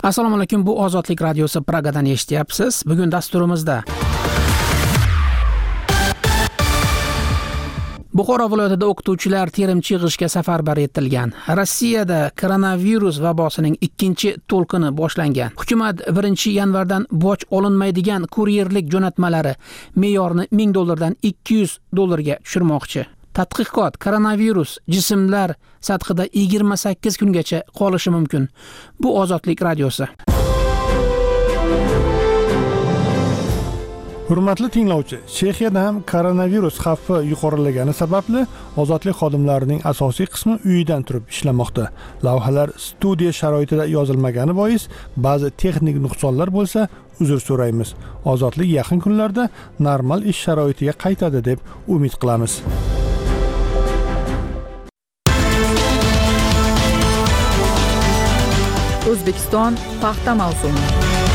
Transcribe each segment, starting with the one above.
Assalomu alaykum, bu Ozodlik radiosi Pragadan eshityapsiz. Bugun dasturimizda Buxoro viloyatida o'qituvchilar terimchi yig'ishga safarbar etilgan. Rossiyada koronavirus vabosining ikkinchi to'lqini boshlangan. Hukumat 1-yanvardan boj olinmaydigan kuryerlik jo'natmalari me'yorni $1000 dan $200 tushirmoqchi. Tadqiqot: koronavirus jismlar sathida 28 kungacha qolishi mumkin. Bu Ozodlik radiosi. Hurmatli tinglovchi, Chexiyada ham koronavirus xavfi yuqorilagani sababli ozodlik xodimlarining asosiy qismi uyidan turib ishlamoqda. Lavhalar studiya sharoitida yozilmagani bois ba'zi texnik nuqsonlar bo'lsa, uzr so'raymiz. Ozodlik yaqin kunlarda normal ish sharoitiga qaytadi deb umid qilamiz. O'zbekiston paxta mavsumi.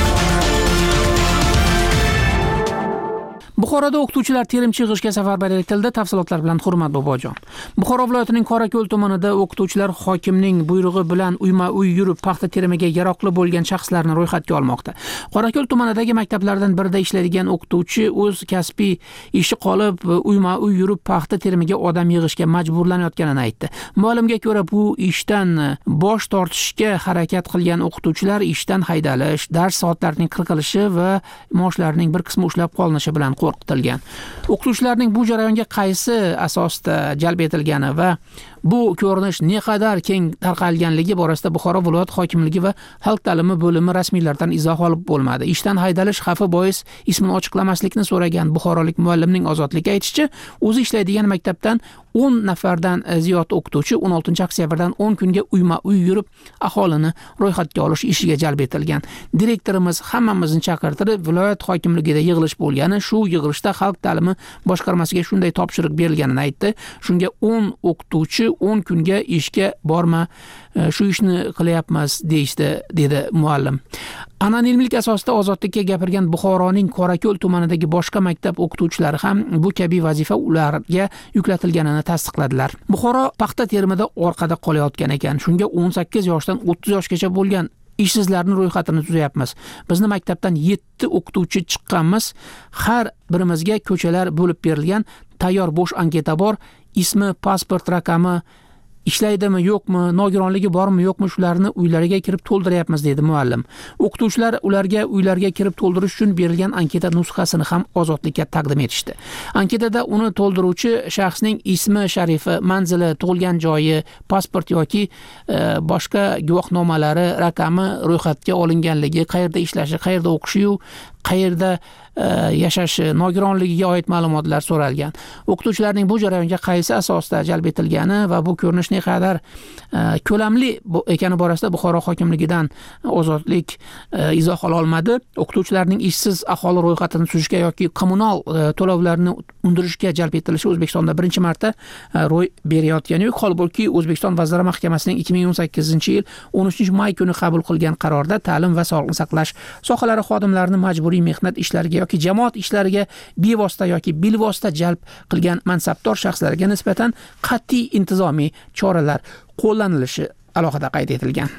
Buxoroda o'qituvchilar terimchi yig'ishga safarbar etildi. Tafsilotlar bilan Hurmat Bobojon. Buxoro viloyatining Qorako'l tumanida o'qituvchilar hokimning buyrug'i bilan uyma-uy yurib paxta terimiga yaroqli bo'lgan shaxslarni ro'yxatga olmoqda. Qorako'l tumanidagi maktablardan birida ishlaydigan o'qituvchi o'z kasbiy ishi qolib uyma-uy yurib paxta terimiga odam yig'ishga majburlanayotganini aytdi. Ma'lumga ko'ra, bu ishdan bosh tortishga harakat qilgan o'qituvchilar ishdan haydalish, dars soatlarining qirqilishi va maoshlarining bir qismi ushlab qolinishi bilan qo'rqitilgan. O'qituvchilarning bu jarayonga qaysi asosda jalb etilgani va bu ko'rinish naqadar keng tarqalganligi borasida Buxoro viloyat hokimligi va xalq ta'limi bo'limi rasmiylaridan izoh olib bo'lmadi. Ishdan haydalish xavfi bois ismini ochiqlamaslikni so'ragan buxorolik muallimning Ozodlikka aytishicha, o'zi ishlaydigan maktabdan 10 nafardan ziyod o'qituvchi 16-oktyabrdan 10 kunga uyma-uy yurib aholini ro'yxatga olish ishiga jalb etilgan. Direktorimiz hammamizni chaqirtirib, viloyat hokimligida yig'ilish bo'lgani, shu yig'ilishda xalq ta'limi boshqarmasiga shunday topshiriq berilganini aytdi. Shunga 10 o'qituvchi 10 kunga ishga borma, shu ishni qilyapmiz deyishdi, dedi muallim. Anonimlik asosida Ozodlikka gapirgan Buxoroning Qorako'l tumanidagi boshqa maktab o'qituvchilari ham bu kabi vazifa ularga yuklatilganini tasdiqladilar. Buxoro paxta terimida orqada qolayotgan ekan. Shunga 18 yoshdan 30 yoshgacha bo'lgan ishsizlarning ro'yxatini tuzayapmiz. Bizni maktabdan 7 o'qituvchi chiqqanmiz. Har birimizga ko'chalar bo'lib berilgan, tayyor bo'sh anketa bor. Ismi, pasport raqami, ishlaydimi yo'qmi, nogironligi bormi yo'qmi, shularni uylariga kirib to'ldiryapmiz, dedi muallim. O'qituvchilar ularga uylarga kirib to'ldirish uchun berilgan anketa nusxasini ham Ozodlikka taqdim etishdi. Anketada uni to'ldiruvchi shaxsning ismi, sharifi, manzili, tug'ilgan joyi, pasport yoki boshqa guvohnomalari, raqami, ro'yxatga olinganligi, qayerda ishlashi, qayerda o'qishi, qayerda yashashi, nogironligiga oid ma'lumotlar so'ralgan. O'qituvchilarning bu jarayonga qaysi asosda jalb etilgani va bu ko'rinish naqadar ko'lamli ekani borasida Buxoro hokimligidan Ozodlik izoh ola olmadi. O'qituvchilarning ishsiz aholi ro'yxatini tuzishga yoki kommunal to'lovlarni undirishga jalb etilishi O'zbekistonda birinchi marta ro'y berayotgani yo'q. Holbuki O'zbekiston Vazirlar Mahkamasining 2018-yil 13-may kuni qabul qilgan qarorda ta'lim va sog'liqni saqlash sohalari xodimlarini majburiy mehnat ishlariga yoki jamoat ishlariga bevosita yoki bilvosita jalb qilgan mansabdor shaxslarga nisbatan qat'iy intizomiy choralar qo'llanilishi alohida qayd etilgan.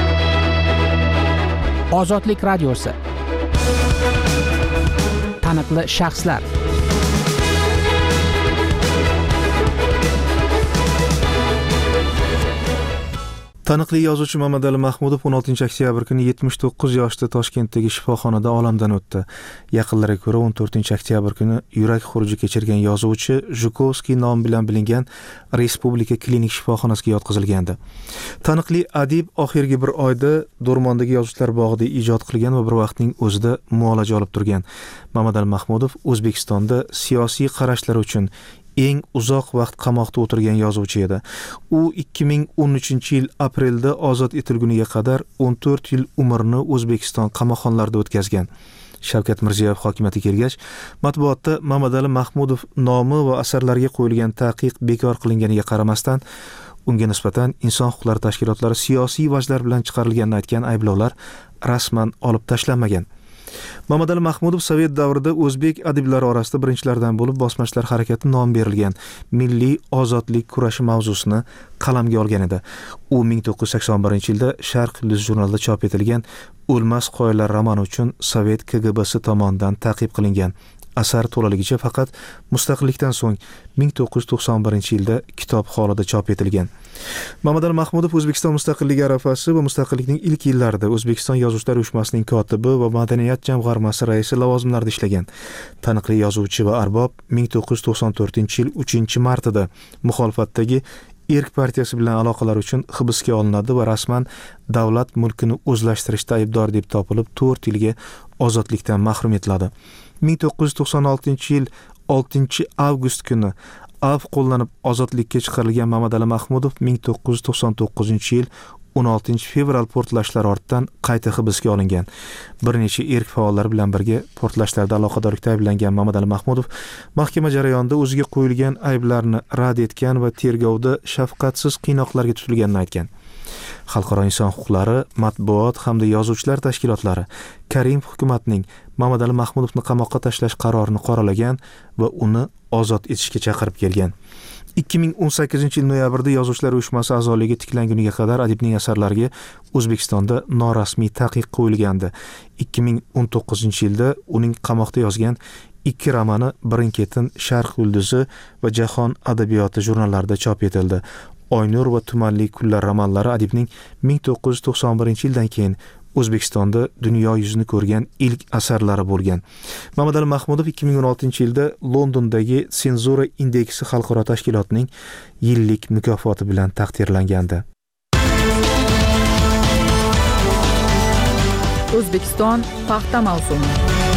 Ozodlik radiosi. Taniqli shaxslar. Taniqli yozuvchi Mamadali Mahmudov 16-oktyabr kuni 79 yoshda Toshkentdagi shifoxonada olamdan o'tdi. Yaqinlariga ko'ra 14-oktyabr kuni yurak xuruji kechirgan yozuvchi Zhukovskiy nomi bilan bilingan Respublika klinik shifoxonasiga yotqizilgandi. Taniqli adib oxirgi bir oyda Do'rmondagi yozuvchilar bog'ida ijod qilgan va bir vaqtning o'zida muolaja olib turgan. Mamadali Mahmudov O'zbekistonda siyosiy qarashlari uchun eng uzoq vaqt qamoqda o'tirgan yozuvchi edi. U 2013-yil aprelda ozod etilguniga qadar 14 yil umrini O'zbekiston qamoqxonalarida o'tkazgan. Shavkat Mirziyoyev hokimiyatga kelgach, matbuotda Mamadali Mahmudov nomi va asarlariga qo'yilgan taqiq bekor qilinganiga qaramasdan, unga nisbatan inson huquqlari tashkilotlari siyosiy vajlar bilan chiqarilganini aytgan ayblovlar rasman olib tashlanmagan. Mamadali Mahmudov sovet davrida o'zbek adiblari orasida birinchilardan bo'lib bosmachilar harakati nom berilgan Milliy ozodlik kurashi mavzusini qalamga olgan edi. U 1981-yilda Sharq Yulduz jurnalida chop etilgan O'lmas qoyalar romani uchun Sovet KGBsi tomonidan ta'qib qilingan. Asar to'laligicha faqat mustaqillikdan so'ng 1991-yilda kitob holida chop etilgan. Mamadali Mahmudov O'zbekiston mustaqilligi arafasi va mustaqillikning ilk yillarida O'zbekiston Yozuvchilar uyushmasining kotibi va madaniyat jamg'armasi raisi lavozimlarida ishlagan. Taniqli yozuvchi va arbob 1994-yil 3-martida muxolifatdagi Erk partiyasi bilan aloqalar uchun hibsga olinadi va rasman davlat mulkini o'zlashtirishda aybdor deb topilib 4 yilga ozodlikdan mahrum etiladi. 1996-yil 6-avgust kuni av qo'llanib ozodlikka chiqarilgan Mamadali Mahmudov 1999-yil 16-fevral portlashlari ortidan qayta hibsga olingan. Bir necha erk faollari bilan birga portlashlarda aloqadorlikda ayblangan Mamadali Mahmudov mahkama jarayonida o'ziga qo'yilgan ayblarni rad etgan va tergovda shafqatsiz qiynoqlarga tutilganini aytgan. Xalqaro inson huquqlari, matbuot hamda yozuvchilar tashkilotlari Karimov hukumatining Mamadali Mahmudovni qamoqqa tashlash qarorini qoralagan va uni ozod etishga chaqirib kelgan. 2018-yil noyabrda Yozuvchilar uyushmasi a'zoligi tiklanguniga qadar adibning asarlariga O'zbekistonda norasmiy taqiq qo'yilgandi. 2019-yilda uning qamoqda yozgan 2 romani birin-ketin Sharq Yulduzi va Jahon adabiyoti jurnallarida chop etildi. Oynur va Tumanli kunlar romanlari adibning 1991-yildan keyin O'zbekistonda dunyo yuzini ko'rgan ilk asarlari bo'lgan. Mamadali Mahmudov 2016-yilda Londondagi Senzura indeksi xalqaro tashkilotining yillik mukofoti bilan taqdirlangandi. O'zbekiston paxta mavsumi.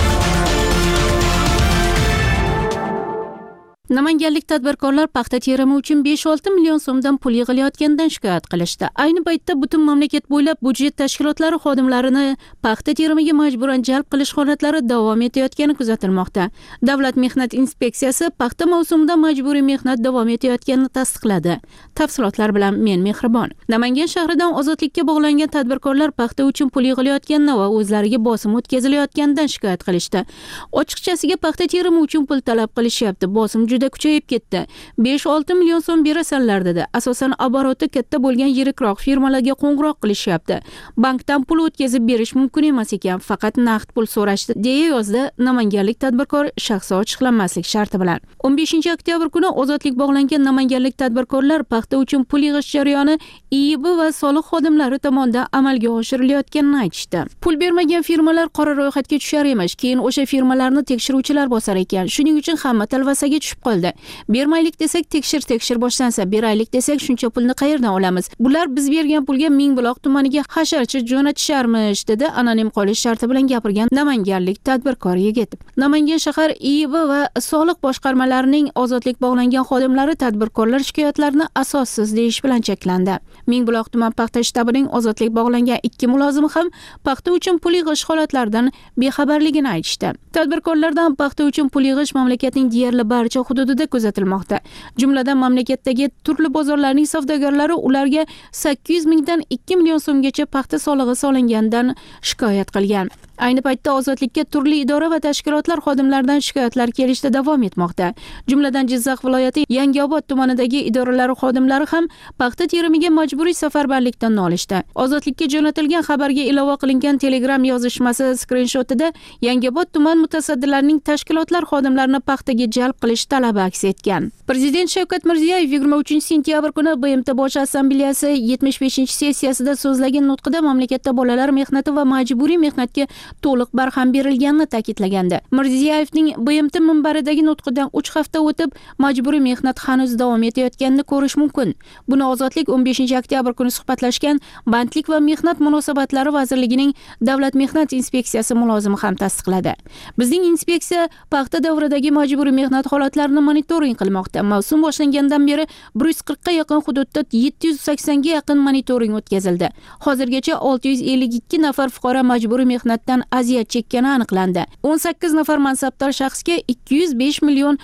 Namanganlik tadbirkorlar paxta terimi uchun 5-6 million so'mdan pul yig'ilayotganidan shikoyat qilishdi. Ayni paytda butun mamlakat bo'ylab budjet tashkilotlari xodimlarini paxta terimiga majburan jalb qilish holatlari davom etayotgani kuzatilmoqda. Davlat mehnat inspeksiyasi paxta mavsumida majburiy mehnat davom etayotganini tasdiqladi. Tafsilotlar bilan men Mehribon. Namangan shahridan ozodlikka bog'langan tadbirkorlar paxta uchun pul yig'ilayotganini va o'zlariga bosim o'tkazilayotganidan shikoyat qilishdi. Ochiqchasiga paxta terimi uchun pul talab qilishyapti. Bosim juda kuchayib ketdi. 5-6 million so'm berasanlar dedi. Asosan oboroti katta bo'lgan yirikroq firmalarga qo'ng'iroq qilishyapti. Bankdan pul o'tkazib berish mumkin emas ekan, faqat naqd pul so'rashdi, deya yozdi namanganlik tadbirkor shaxsi ochiqlanmaslik sharti bilan. 15-oktyabr kuni ozodlik bog'langan namanganlik tadbirkorlar paxta uchun pul yig'ish jarayoni IIB va soliq xodimlari tomonidan amalga oshirilayotganini aytishdi. Pul bermagan firmalar qora ro'yxatga tushar emish, keyin o'sha firmalarni tekshiruvchilar bosar ekan. Shuning uchun hamma talvasaga tushib qoldi. Bermaylik desak tekshir boshlansa, beraylik desak shuncha pulni qayerdan olamiz? Bular biz bergan pulga Mingbuloq tumaniga hasharchi jo'natisharmish, dedi anonim qolish sharti bilan gapirgan namanganlik tadbirkor yigit. Namangan shahar IIB va soliq boshqarmalarining ozodlik bog'langan xodimlari tadbirkorlar shikoyatlarini asossiz deyish bilan cheklandi. Mingbuloq tuman paxta shtabining ozodlik bog'langan 2 mulozimi ham paxta uchun pul yig'ish holatlaridan bexabarligini aytishdi. Tadbirkorlardan paxta uchun pul yig'ish mamlakatning deyarli barcha hududida kuzatilmoqda. Jumladan mamlakatdagi turli bozorlarning savdogarlari ularga 800 mingdan 2 million so'mgacha paxta solig'i solinganidan shikoyat qilgan. Ayni paytda ozodlikka turli idora va tashkilotlar xodimlaridan shikoyatlar kelishda davom etmoqda. Jumladan Jizzax viloyati Yangiobod tumanidagi idoralar xodimlari ham paxta terimiga majburiy safarbarlikdan nolishdi. Ozodlikka jo'natilgan xabarga ilova qilingan Telegram yozishmasi skrinshotida Yangiobod tuman mutasaddilarining tashkilotlar xodimlarini paxtaga jalb qilish talabi aks etgan. Prezident Shavkat Mirziyoyev 23-sentyabr kuni BMT Bosh assambleyasi 75-sessiyasida so'zlagan nutqida mamlakatda bolalar mehnati va majburiy mehnatga to'liq barham berilganini ta'kidlagandi. Mirziyoyevning BMT minbaridagi nutqidan 3 hafta o'tib majburiy mehnat hanuz davom etayotganini ko'rish mumkin. Buni Ozodlik 15-oktyabr kuni suhbatlashgan Bandlik va mehnat munosabatlari vazirligining Davlat mehnat inspeksiyasi mulozimi ham tasdiqladi. Bizning inspeksiya paxta davridagi majburiy mehnat holatlarini monitoring qilmoqda. Mavsum boshlangandan beri 140 ga yaqin hududda 780 ga yaqin monitoring o'tkazildi. Hozirgacha 652 nafar fuqaro majburiy mehnatdan aziyat chekkani aniqlandi. 18 nafar mansabdor shaxsga 205 million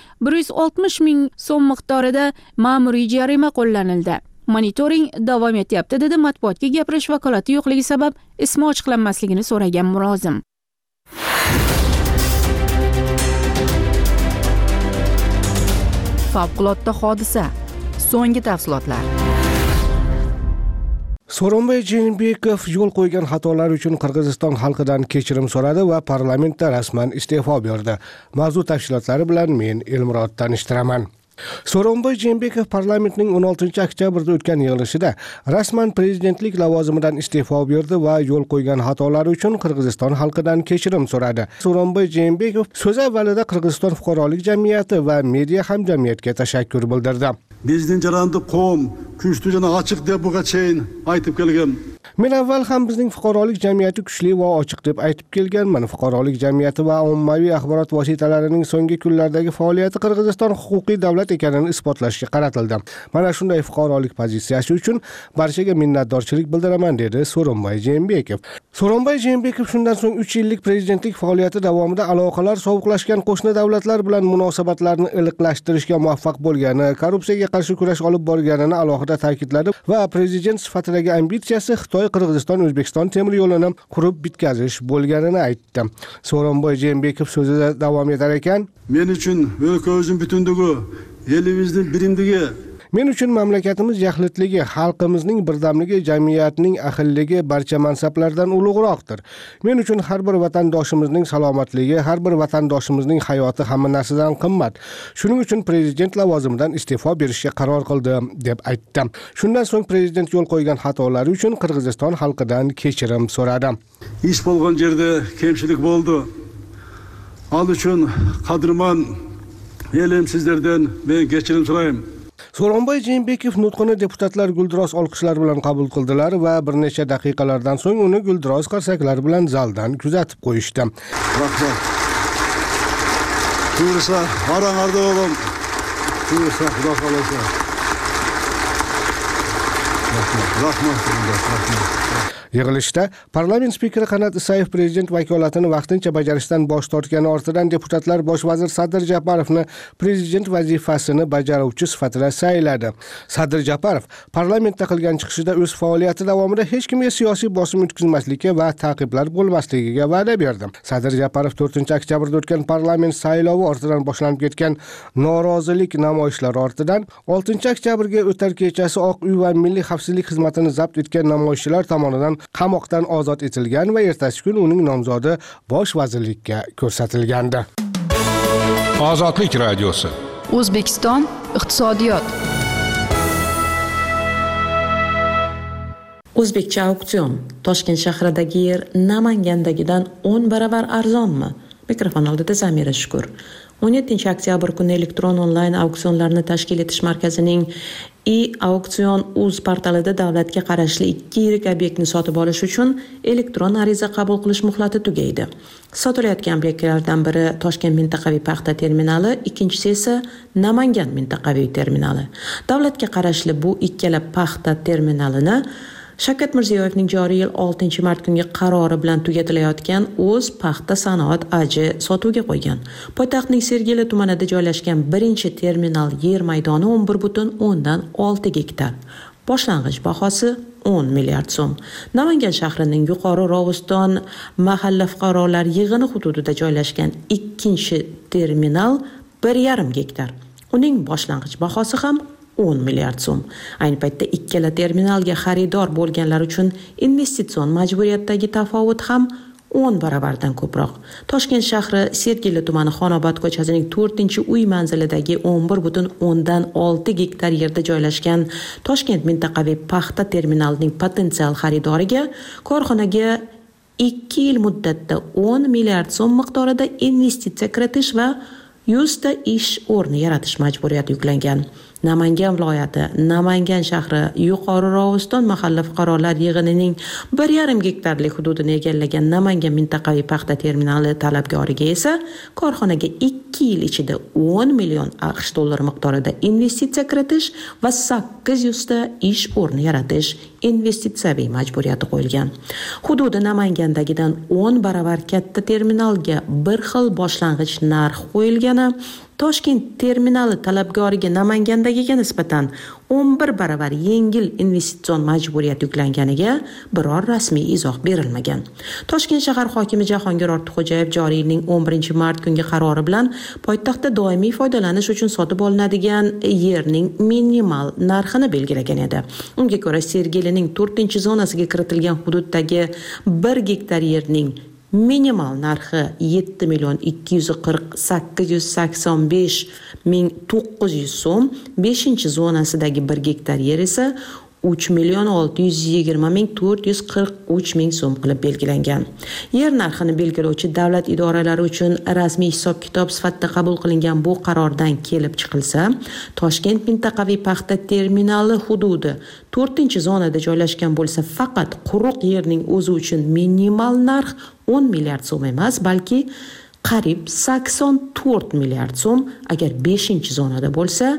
160 ming so'm miqdorida ma'muriy jarima qo'llanildi. Monitoring davom etyapti, dedi matbuotga gapirish vakolati yo'qligi sabab ismi ochiqlanmasligini so'ragan mulozim. Favqulodda hodisa. So'nggi tafsilotlar. So'ronbay Jeenbekov yo'l qo'ygan xatolar uchun Qirg'iziston xalqidan kechirim so'radi va parlamentda rasman iste'fo berdi. Mavzu tafsilotlari bilan men Elmurod tanishtiraman. So'ronbay Jeenbekov parlamentning 16 oktyabrda o'tgan yig'ilishida rasman prezidentlik lavozimidan iste'fo berdi va yo'l qo'ygan xatolari uchun Qirg'iziston xalqidan kechirim so'radi. So'ronbay Jeenbekov so'z avvalida Qirg'iziston fuqarolik jamiyati va media hamjamiyatga tashakkur bildirdi. Bizning jarandı qo'm, kuchli jana ochiq deb buga cheyin aytib kelgan. Men avval ham bizning fuqarolik jamiyati kuchli va ochiq deb aytib kelganman. Fuqarolik jamiyati va ommaviy axborot vositalarining so'nggi kunlardagi faoliyati Qirg'iziston huquqiy davlat ekanini isbotlashga qaratildi. Mana shunday fuqarolik pozitsiyasi uchun barchaga minnatdorchilik bildiraman dedi So'ronbay Jeenbekov. So'ronbay Jeenbekov shundan so'ng 3 yillik prezidentlik faoliyati davomida aloqalar sovuqlashgan qo'shni davlatlar bilan munosabatlarni iliqlashtirishga muvaffaq bo'lgani, korrupsiyaga qarshi kurash olib borganini alohida ta'kidladi va prezident sifatidagi ambitsiyasi Xitoy Qirg'iziston O'zbekiston temir yo'lini qurib bitkazish bo'lganini aytdi. So'ronbay Jeenbekov so'zida davom etar ekan, Men uchun o'lkamizning butunligi, elimizning birimligi, men uchun mamlakatimiz yaxlitligi, xalqimizning birdamligi, jamiyatning ahilligi barcha mansablardan ulug'roqdir. Men uchun har bir vatandoshimizning salomatligi, har bir vatandoshimizning hayoti hamma narsadan qimmat. Shuning uchun prezident lavozimidan iste'fo berishga qaror qildim deb aytdi. Shundan so'ng prezident yo'l qo'ygan xatolari uchun Qirg'iziston xalqidan kechirim so'radi. Ish bo'lgan yerda kemchilik bo'ldi. Al uchun qadrman elim sizlardan men kechirim so'rayman. So'ronbay Jeenbekov nutqini deputatlar guldiroz olqishlar bilan qabul qildilar va bir necha daqiqalardan so'ng uni guldiroz qarsaklar bilan zaldan kuzatib qo'yishdi. Rahmat. Buyursa, aranlarda oğlum. Buyursa, Xudo xolasa. Rahmat. Yig'ilishda parlament spikeri Qanat Isayev prezident vakolatini vaqtincha bajarishdan bosh tortgani ortidan deputatlar bosh vazir Sadir Japarovni prezident vazifasini bajaruvchi sifatida sayladi. Sadir Japarov parlamentda qilgan chiqishida o'z faoliyati davomida hech kimga siyosiy bosim o'tkazmaslikka va ta'qiblar bo'lmasligiga va'da berdi. Sadir Japarov 4-oktyabrda o'tgan parlament saylovi ortidan boshlanib ketgan norozilik namoyishlari ortidan 6-oktyabrga o'tar kechasi Oq uy va Milliy xavfsizlik xizmatini zabt etgan namoyishchilar tomonidan qamoqdan ozod etilgan va ertasi kun uning nomzodi bosh vazirlikka ko'rsatilgandi. Ozodlik radiosi. O'zbekiston iqtisodiyot. O'zbekcha auksion. Toshkent shahridagi yer Namangandagidan 10 baravar arzonmi? Mikrofon oldida Zamira Shukur. 17-oktyabr kuni elektron onlayn auksionlarni tashkil etish markazining e-auksion.uz portalida davlatga qarashli 2 yirik obyektni sotib olish uchun elektron ariza qabul qilish muhlati tugaydi. Sotilayotgan obyektlardan biri Toshkent mintaqaviy paxta terminali, ikkinchisi esa Namangan mintaqaviy terminali. Davlatga qarashli bu ikkala paxta terminalini Shavkat Mirziyoyevning joriy yil 6-mart kungi qarori bilan tugatilayotgan o'z paxta sanoat AJ sotuvga qo'ygan. Poytaxtning Sergeli tumanida joylashgan birinchi terminal yer maydoni 11,6 gektar. Boshlang'ich bahosi 10 milliard so'm. Namangan shahrining Yuqori Rovuston mahalla fuqarolar yig'ini hududida joylashgan ikkinchi terminal 1,5 gektar. Uning boshlang'ich bahosi ham 10 milliard so'm. Ayni paytda ikkala terminalga xaridor bo'lganlar uchun investitsion majburiyatdagi tafovut ham 10 baravardan ko'proq. Toshkent shahri Sergeli tumani Xonobod ko'chasining 4-uy manzilidagi 11,6 gektar yerda joylashgan Toshkent mintaqaviy paxta terminalining potensial xaridoriga korxonaga 2 yil muddatda 10 milliard so'm miqdorida investitsiya kiritish va 100 ta ish o'rni yaratish majburiyati yuklangan. Namangan viloyati, Namangan shahri Yuqori Rovuston mahalla fuqarolar yig'inining 1,5 gektarlik hududini egallagan Namangan mintaqaviy paxta terminali talabgoriga esa korxonaga 2 yil ichida 10 million AQSh dollari miqdorida investitsiya kiritish va 800 ta ish o'rni yaratish investitsiyaviy majburiyati qo'yilgan. Hududi Namangandagidan 10 baravar katta terminalga bir xil boshlang'ich narx qo'yilgani Toshkent terminali talabgoriga Namangandagiga nisbatan 11 baravar yengil investitsion majburiyat yuklanganiga biror rasmiy izoh berilmagan. Toshkent shahar hokimi Jahongir Ortiqxo'jayev joriy yilning 11-mart kungi qarori bilan poytaxtda doimiy foydalanish uchun sotib olinadigan yerning minimal narxini belgilagan edi. Unga ko'ra Sergelining 4-zonasiga kiritilgan hududdagi 1 gektar yerning minimal narxi 7,248,900 so'm, 5-zonasidagi 1 gektar yer esa 3,620,443 so'm qilib belgilangan. Yer narxini belgilovchi davlat idoralari uchun rasmiy hisob-kitob sifatida qabul qilingan bu qarordan kelib chiqilsa, Toshkent mintaqaviy paxta terminali hududi 4-zonada joylashgan bo'lsa, faqat quruq yerning o'zi uchun minimal narx 10 milliard so'm emas, balki qariyb 84 milliard so'm, agar 5-zonada bo'lsa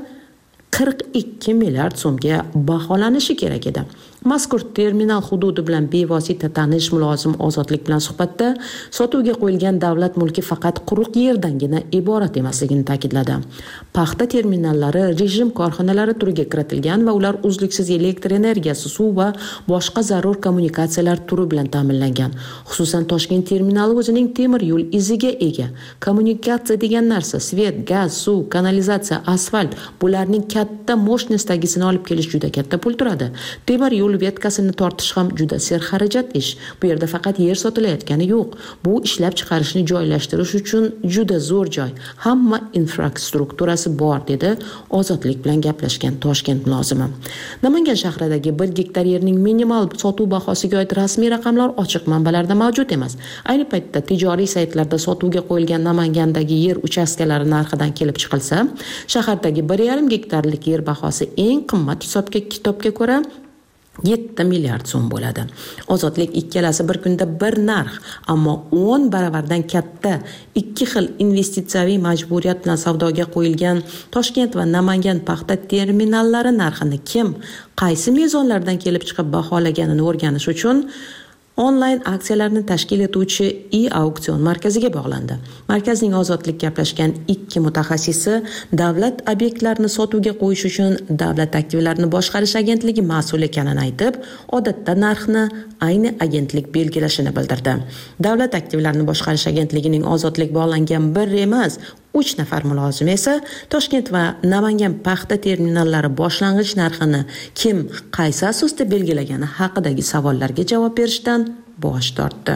42 milliard so'mga baholanishi kerak edi. Mazkur terminal hududi bilan bevosita tanish mulozim Ozodlik bilan suhbatda sotuvga qo'yilgan davlat mulki faqat quruq yerdangina iborat emasligini ta'kidladi. Paxta terminallari rejim korxonalari turiga kiritilgan va ular uzluksiz elektr energiyasi, suv va boshqa zarur kommunikatsiyalar turi bilan ta'minlangan. Xususan Toshkent terminali o'zining temir yo'l iziga ega. Kommunikatsiya degan narsa svet, gaz, suv, kanalizatsiya, asfalt, bularning katta moshnosdagisini olib kelish juda katta pul turadi. Temir yo'l vetkasini tortish ham juda serxarajat ish. Bu yerda faqat yer sotilayotgani yo'q. Bu ishlab chiqarishni joylashtirish uchun juda zo'r joy. Hamma infrastrukturasi bor, dedi Ozodlik bilan gaplashgan Toshkent mulozimi. Namangan shahridagi 1 gektar yerning minimal sotuv bahosiga oid rasmiy raqamlar ochiq manbalarda mavjud emas. Ayni paytda tijoriy saytlarda sotuvga qo'yilgan Namangandagi yer uchastkalari narxidan kelib chiqilsa, shahardagi 1,5 gektarlik yer bahosi eng qimmat hisobga ko'ra 7 milliard so'm bo'ladi. Ozodlik ikkalasi bir kunda bir narx, ammo 10 baravardan katta ikki xil investitsiyaviy majburiyat bilan savdoga qo'yilgan Toshkent va Namangan paxta terminallari narxini kim, qaysi mezonlardan kelib chiqib baholaganini o'rganish uchun onlayn aksiyalarni tashkil etuvchi e-auksion markaziga bog'landi. Markazning Ozodlik gaplashgan 2 mutaxassisi davlat obyektlarini sotuvga qo'yish uchun Davlat aktivlarini boshqarish agentligi mas'ul ekanini aytib, odatda narxni ayni agentlik belgilashini bildirdi. Davlat aktivlarini boshqarish agentligining Ozodlik bog'langan bir emas, 3 nafar mulozimi esa Toshkent va Namangan paxta terminallari boshlang'ich narxini kim, qaysi asosda belgilagani haqidagi savollarga javob berishdan bosh tortdi.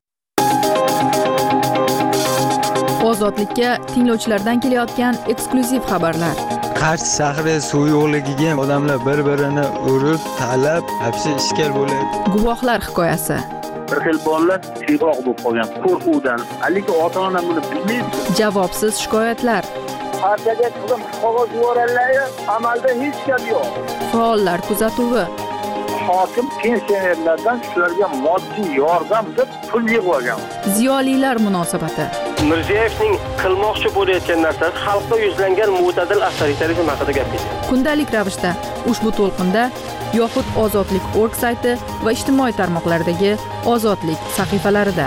Ozodlikka tinglovchilardan kelayotgan eksklyuziv xabarlar. Qarshi shahri suv yo'qligiga odamlar bir-birini urib, talab, hapsi ishkal bo'ladi. Guvohlar hikoyasi. Bir xil bolalar siyroq bo'lib qolgan qo'rquvdan, lekin ota-ona buni bilmaydi. Javobsiz shikoyatlar. Partiyaga qilib qog'oz yuborganlar, amalda hech gap yo'q. Faollar kuzatuvi. Hokim pensionerlardan shularga moddiy yordam deb pul yig'ib olgan. Ziyolilar munosabati. Mirziyoyevning qilmoqchi bo'layotgan narsasi xalqqa yuzlangan mo'tadil avtoritarizm haqida gapirdi. Kundalik ravishda ushbu to'lqinda yoxud Ozodlik.org sayti va ijtimoiy tarmoqlardagi Ozodlik sahifalarida.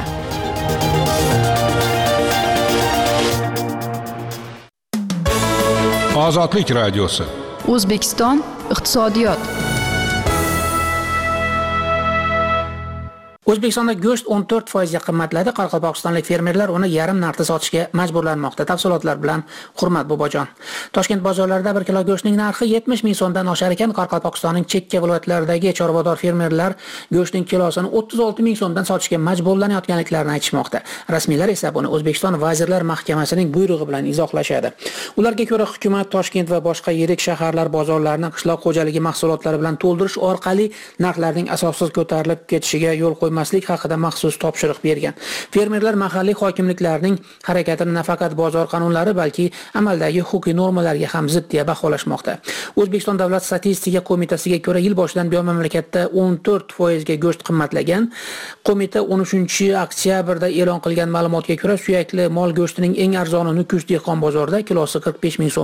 Ozodlik radiosi. O'zbekiston iqtisodiyot. O'zbekistonda go'sht 14% ga qimmatladi. Qoraqalpog'istonlik fermerlar uni yarim narxda sotishga majburlanmoqda. Tafsilotlar bilan Hurmat Bobojon. Toshkent bozorlarida 1 kilo go'shtning narxi 70 ming so'mdan oshar ekan. Qoraqalpog'istonning chekka viloyatlaridagi chorvador fermerlar go'shtning kilosini 36 ming so'mdan sotishga majburlanayotganliklarini aytishmoqda. Rasmiylar esa buni O'zbekiston Vazirlar Mahkamasining buyrug'i bilan izohlashadi. Ularga ko'ra, hukumat Toshkent va boshqa yirik shaharlar bozorlarini qishloq xo'jaligi mahsulotlari bilan to'ldirish orqali narxlarning asossiz ko'tarilib ketishiga yo'l qo'ymaslik haqida maxsus topshiriq bergan. Fermerlar mahalliy hokimliklarning harakatini nafaqat bozor qonunlari, balki amaldagi huquqiy normalarga ham zid deya baholashmoqda. O'zbekiston Davlat statistika qo'mitasiga ko'ra, yil boshidan buyon mamlakatda 14% ga go'sht qimmatlagan. Qo'mita 13-oktyabrda e'lon qilgan ma'lumotga ko'ra, suyakli mol go'shtining eng arzoni Nukus dehqon bozorida kilosi 45 ming so'mdan,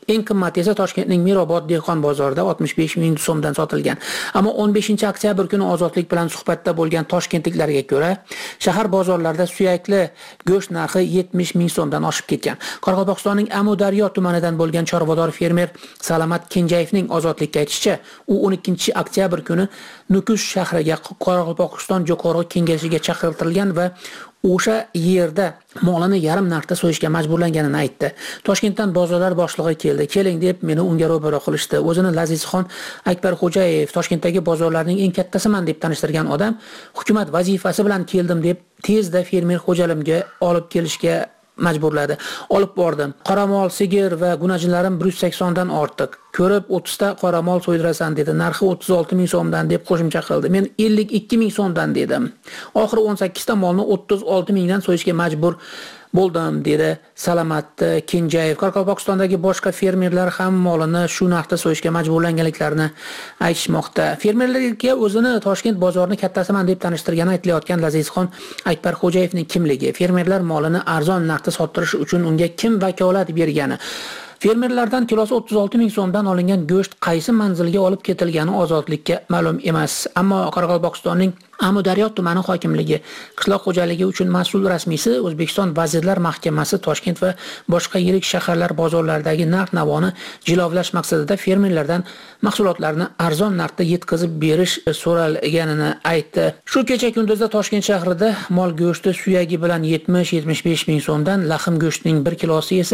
eng qimmati esa Toshkentning Mirobod dehqon bozorida 65 ming so'mdan sotilgan. Ammo 15 oktyabr kuni Ozodlik bilan suhbatda bo'lgan toshkentliklarga ko'ra, shahar bozorlarida suyakli go'sht narxi 70 ming so'mdan oshib ketgan. Qoraqalpog'istonning Amudaryo tumanidan bo'lgan chorvador fermer Salamat Kenjayevning Ozodlikka aytishicha, u 12 oktyabr kuni Nukus shahriga Qoraqalpog'iston Jo'qorg'i kengashiga chaqirtirilgan va o'sha yerda molini yarim narxda so'yishga majburlanganini aytdi. Toshkentdan bozorlar boshlig'i keldi. Keling deb meni unga ro'baro qilishdi. O'zini Lazizxon Akbarxo'jayev Toshkentdagi bozorlarning eng kattasiman deb tanishtirgan odam, hukumat vazifasi bilan keldim deb tezda fermer xo'jalimga olib kelishga majburladi. Olib bordim. Qoramol, sigir va gunajinlarim 180 dan ortiq. Ko'rib 30 ta qoramol so'ydirasan dedi. Narxi 36 ming so'mdan deb qo'shimcha qildi. Men 52 ming so'mdan dedim. Oxiri 18 ta molni 36 mingdan so'yishga majbur bo'ldim dedi Salamat Kenjayev. Qoraqalpog'istondagi boshqa fermerlar ham molini shu narxda so'yishga majburlanganliklarini aytishmoqda. Fermerlarga o'zini Toshkent bozorini kattasiman deb tanishtirgani aytilayotgan Lazizxon Akbarxo'jayevning kimligi, fermerlar molini arzon narxda sotirish uchun unga kim vakolat bergani, fermerlardan kilosi 36 ming so'mdan olingan go'sht qaysi manzilga olib ketilgani Ozodlikka ma'lum emas. Ammo Qoraqalpog'istonning Amudaryo tumani hokimligi qishloq xo'jaligi uchun mas'ul rasmiysi O'zbekiston Vazirlar Mahkamasi Toshkent va boshqa yirik shaharlar bozorlaridagi narx-navoni jilovlash maqsadida fermerlardan mahsulotlarni arzon narxda yetkazib berish so'ralganini aytdi. Shu kecha kunduzda Toshkent shahrida mol go'shti suyagi bilan 70-75 ming so'mdan, laxm go'shtining 1 kilosi esa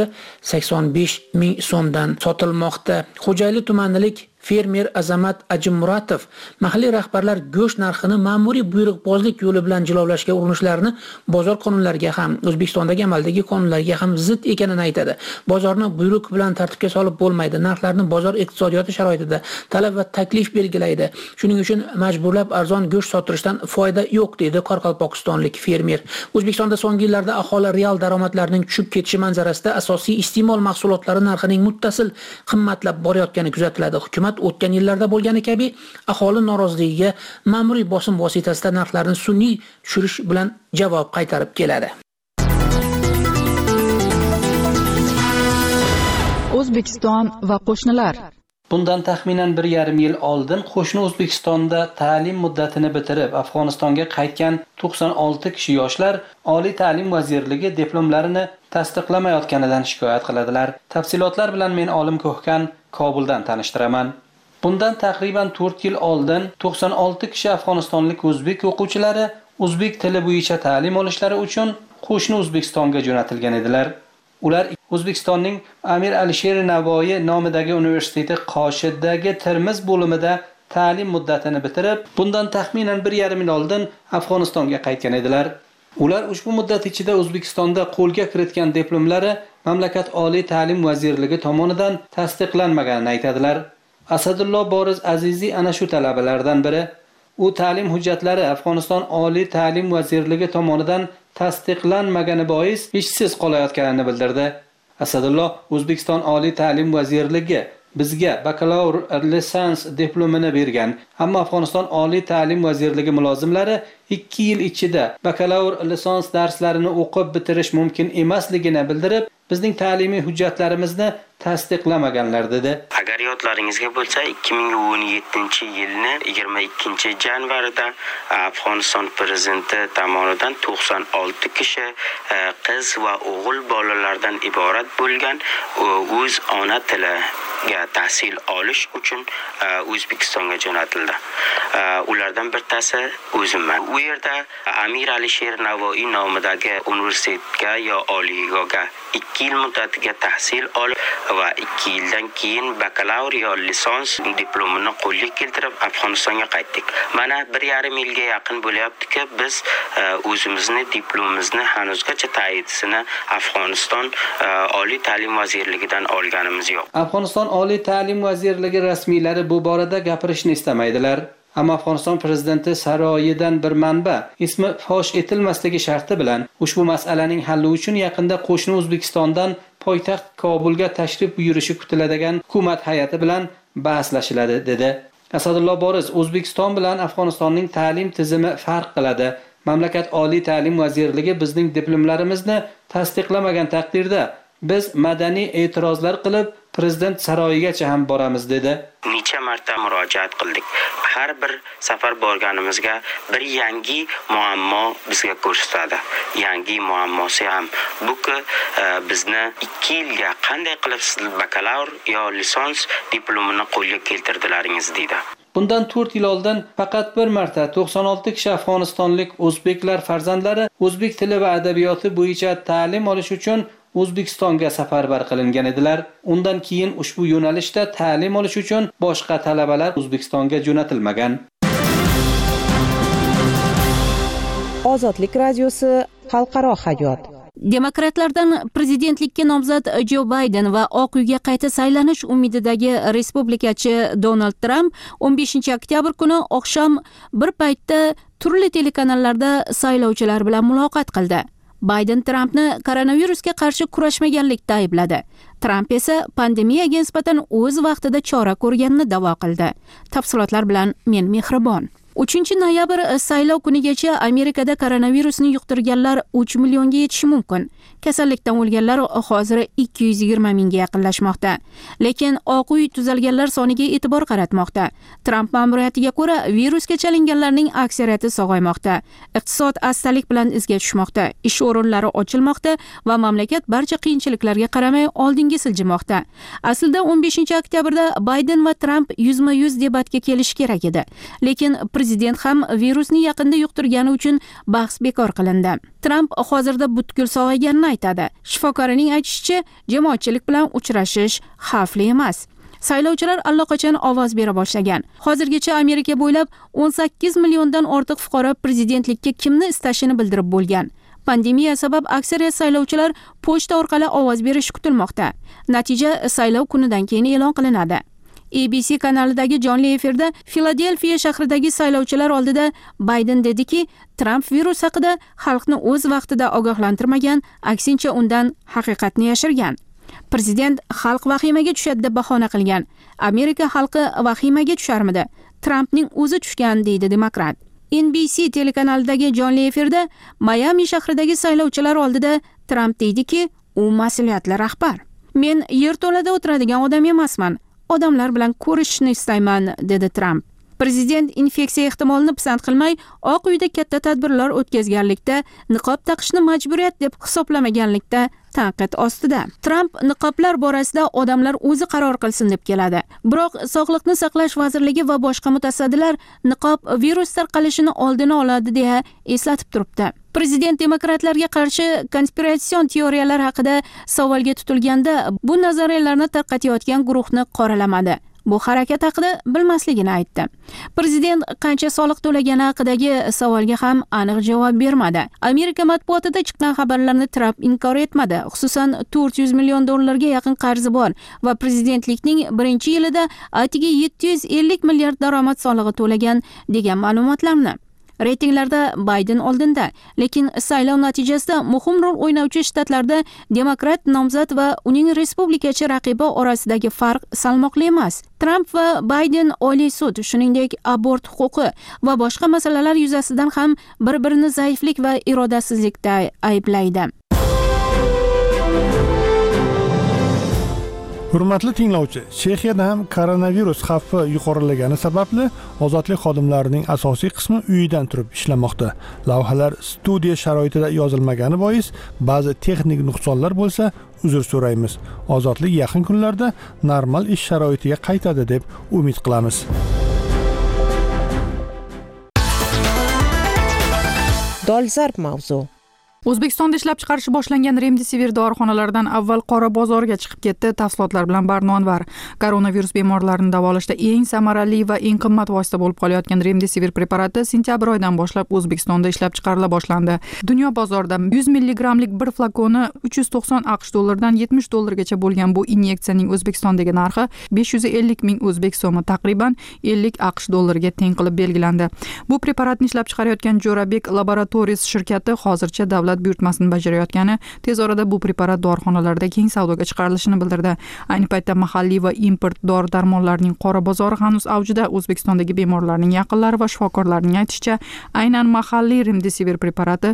85 ming so'mdan sotilmoqda. Xo'jayli tumanilik fermer Azamat Ajimmuratov mahalliy rahbarlar go'sht narxini ma'muriy buyruqbozlik yo'li bilan jilovlashga urinishlarini bozor qonunlariga ham, O'zbekistondagi amaldagi qonunlarga ham zid ekanini aytadi. Bozorni buyruq bilan tartibga solib bo'lmaydi. Narxlarni bozor iqtisodiyoti sharoitida talab va taklif belgilaydi. Shuning uchun majburlab arzon go'sht sotirishdan foyda yo'q dedi Qoraqalpog'istonlik fermer. O'zbekistonda so'nggi yillarda aholi real daromadlarining tushib ketishi manzarasida asosiy iste'mol mahsulotlari narxining muttasil qimmatlab borayotgani kuzatiladi. Hukumat o'tgan yillarda bo'lgani kabi aholi noroziligiga ma'muriy bosim vositasida narxlarni sun'iy tushirish bilan javob qaytarib keladi. O'zbekiston va qo'shnilar. Bundan taxminan 1,5 yil oldin qo'shni O'zbekistonda ta'lim muddatini bitirib Afg'onistonga qaytgan 96 kishi yoshlar Oliy ta'lim vazirligi diplomlarini tasdiqlamayotganidan shikoyat qiladilar. Tafsilotlar bilan men Olim Ko'hkan Kobuldan tanishtiraman. Bundan taqriban 4 yil oldin 96 kishi afg'onistonlik o'zbek o'quvchilari o'zbek tili bo'yicha ta'lim olishlari uchun qo'shni O'zbekistonga jo'natilgan edilar. Ular O'zbekistonning Amir Alisher Navoiy nomidagi universiteti Qoshiddagi Termiz bo'limida ta'lim muddatini bitirib, bundan taxminan 1,5 yil oldin Afg'onistonga qaytgan edilar. Ular ushbu muddat ichida O'zbekistonda qo'lga kiritgan diplomlari mamlakat Oliy ta'lim vazirligi tomonidan tasdiqlanmaganini aytadilar. Asadullo Boriz Aziziy ana shu talabalardan biri. U ta'lim hujjatlari Afg'oniston Oliy ta'lim vazirligi tomonidan tasdiqlanmagani bois ishsiz qolayotganini bildirdi. Asadullo O'zbekiston Oliy ta'lim vazirligi bizga bakalavr lisans diplomini bergan, ammo Afg'oniston Oliy ta'lim vazirligi mulozimlari 2 yil ichida bakalavr lisans darslarini o'qib bitirish mumkin emasligini bildirib, bizning ta'limiy hujjatlarimizni tasdiqlamaganlar dedi. Agar yodlaringizga bo'lsa, 2017-yilni 22-yanvarida Afg'oniston prezidenti tomonidan 96 kishi qiz va o'g'il bolalardan iborat bo'lgan o'z ona tiliga tahsil olish uchun O'zbekistonga jo'natildi. Ulardan bittasi o'zimman. U yerda Amir Alisher Navoiy nomidagi universitetga yo oliygohga 2 yil muddatiga tahsil olib va 2 yildan keyin bakalavr yo lisans diplomini qo'lga keltirib Afg'onistonga qaytdik. Mana 1,5 yilga yaqin bo'lyaptiki, biz o'zimizni diplomimizni hanuzgacha tayinlisini Afg'oniston Oliy ta'lim vazirligidan olganimiz yo'q. Afg'oniston Oliy ta'lim vazirligi rasmiylari bu borada gapirishni istamaydilar. Ammo Afg'oniston prezidenti saroyidan bir manba ismi fosh etilmasligi sharti bilan ushbu masalaning halli uchun yaqinda qo'shni O'zbekistondan poytaxt Kobulga tashrif buyurishi kutiladigan hukumat hay'ati bilan bahslashiladi dedi. Asadullo Boriz O'zbekiston bilan Afg'onistonning ta'lim tizimi farq qiladi. Mamlakat Oliy ta'lim vazirligi bizning diplomlarimizni tasdiqlamagan taqdirda biz madaniy e'tirozlar qilib prezident saroyigacha ham boramiz dedi. Necha marta murojaat qildik. Har bir safar borganimizga bir yangi muammo bizga ko'rsatadi. Yangi muammosi ham bu-ki bizni 2 yilga qanday qilib siz bakalavr yo lisans diplomini qo'lga keltirdilaringiz deydi. Bundan 4 yil oldin faqat bir marta 96 kishi afg'onistonlik o'zbeklar farzandlari o'zbek tili va adabiyoti bo'yicha ta'lim olish uchun O'zbekistonga safarbar qilingan edilar. Undan keyin ushbu yo'nalishda ta'lim olish uchun boshqa talabalar O'zbekistonga jo'natilmagan. Ozodlik radiosi xalqaro hayot. Demokratlardan prezidentlikka nomzod Jo Bayden va Oq uyga qayta saylanish umididagi respublikachi Donald Trump 15 oktyabr kuni oqshom bir paytda turli telekanallarda saylovchilar bilan muloqot qildi. Bayden Trumpni koronavirusga qarshi kurashmaganlikda aybladi. Trump esa pandemiyaga nisbatan o'z vaqtida chora ko'rganini da'vo qildi. Tafsilotlar bilan men Mehribon. 3-noyabr saylov kunigacha Amerikada koronavirusni yuqtirganlar 3 millionga yetishi mumkin. Kasallikdan o'lganlar hozir 220 mingga yaqinlashmoqda. Lekin Oq uy tuzalganlar soniga e'tibor qaratmoqda. Trump ma'muriyatiga ko'ra, virusga chalinganlarning aksariyati sog'aymoqda. Iqtisod astalik bilan izga tushmoqda. Ish o'rinlari ochilmoqda va mamlakat barcha qiyinchiliklarga qaramay oldinga siljimoqda. Aslida 15 oktyabrda Bayden va Trump yuzma-yuz debatga kelishi kerak edi. Lekin prezident ham virusni yaqinda yuqtirgani uchun bahs bekor qilindi. Trump hozirda butkul sog'ayganini aytadi. Shifokorining aytishicha, jamoatchilik bilan uchrashish xavfli emas. Saylovchilar allaqachon ovoz bera boshlagan. Hozirgacha Amerika bo'ylab 18 milliondan ortiq fuqaro prezidentlikka kimni istashini bildirib bo'lgan. Pandemiya sabab aksariyat saylovchilar pochta orqali ovoz berishi kutilmoqda. Natija saylov kunidan keyin e'lon qilinadi. ABC kanalidagi jonli efirda Filadelfiya shahridagi saylovchilar oldida Bayden dediki, Trump virus haqida xalqni o'z vaqtida ogohlantirmagan, aksincha undan haqiqatni yashirgan. Prezident xalq vahimaga tushadi deb bahona qilgan. Amerika xalqi vahimaga tusharmidi? Trumpning o'zi tushgan, deydi demokrat. NBC telekanalidagi jonli efirda Mayami shahridagi saylovchilar oldida Trump deydiki, u mas'uliyatli rahbar. Men yerto'lada o'tiradigan odam emasman. Odamlar bilan ko'rishishni istayman, dedi Trump. Prezident infeksiya ehtimolini pisand qilmay, Oq uyda katta tadbirlar o'tkazganlikda niqob taqishni majburiyat deb hisoblamaganlikda tanqid ostida. Trump niqoblar borasida odamlar o'zi qaror qilsin deb keladi. Biroq Sog'liqni saqlash vazirligi va boshqa mutasaddilar niqob virus tarqalishini oldini oladi deya eslatib turibdi. Prezident demokratlarga qarshi konspiratsion teoriyalar haqida savolga tutilganda bu nazariyalarni tarqatayotgan guruhni qoralamadi. Bu harakat haqida bilmasligini aytdi. Prezident qancha soliq to'lagani haqidagi savolga ham aniq javob bermadi. Amerika matbuotida chiqqan xabarlarni Trump inkor etmadi. Xususan, 400 million dollarga yaqin qarzi bor va prezidentlikning birinchi yilida atiga 750 milliard daromad solig'i to'lagan degan ma'lumotlarni. Reytinglarda Bayden oldinda, lekin saylov natijasida muhim rol o'ynayuvchi shtatlarda demokrat nomzod va uning respublikachi raqibi orasidagi farq salmoqli emas. Trump va Bayden Oliy sud, shuningdek abort huquqi va boshqa masalalar yuzasidan ham bir-birini zaiflik va irodasizlikda ayblaydi. Hurmatli tinglovchi, Chexiyada ham koronavirus xavfi yuqorilagani sababli ozodlik xodimlarining asosiy qismi uyidan turib ishlamoqda. Lavhalar studiya sharoitida yozilmagani bois ba'zi texnik nuqsonlar bo'lsa, uzr so'raymiz. Ozodlik yaqin kunlarda normal ish sharoitiga qaytadi deb umid qilamiz. Dolzarb mavzu. O'zbekistonda ishlab chiqarish boshlangan Remdesivir dorixonalardan avval qora bozorga chiqib ketdi. Tafsilotlar bilan Barno Anvar. Koronavirus bemorlarini davolashda eng samarali va eng qimmat vosita bo'lib qolayotgan Remdesivir preparati sentyabr oyidan boshlab O'zbekistonda ishlab chiqarila boshlandi. Dunyo bozorida 100 milligramlik bir flakoni 390 AQSh dollaridan 70 dollargacha bo'lgan bu inyeksiyaning O'zbekistondagi narxi 550 ming o'zbek so'mi, taqriban 50 AQSh dollariga teng qilib belgilandi. Bu preparatni ishlab chiqarayotgan Jo'rabek Laboratories shirkati hozircha davlat davlat buyurtmasini bajarayotgani tez orada bu preparat dorixonalarda keng savdoga chiqarilishini bildirdi. Ayni paytda mahalliy va import dori-darmonlarning qora bozori hanuz avjida. O'zbekistondagi bemorlarning yaqinlari va shifokorlarning aytishicha, aynan mahalliy Remdesivir preparati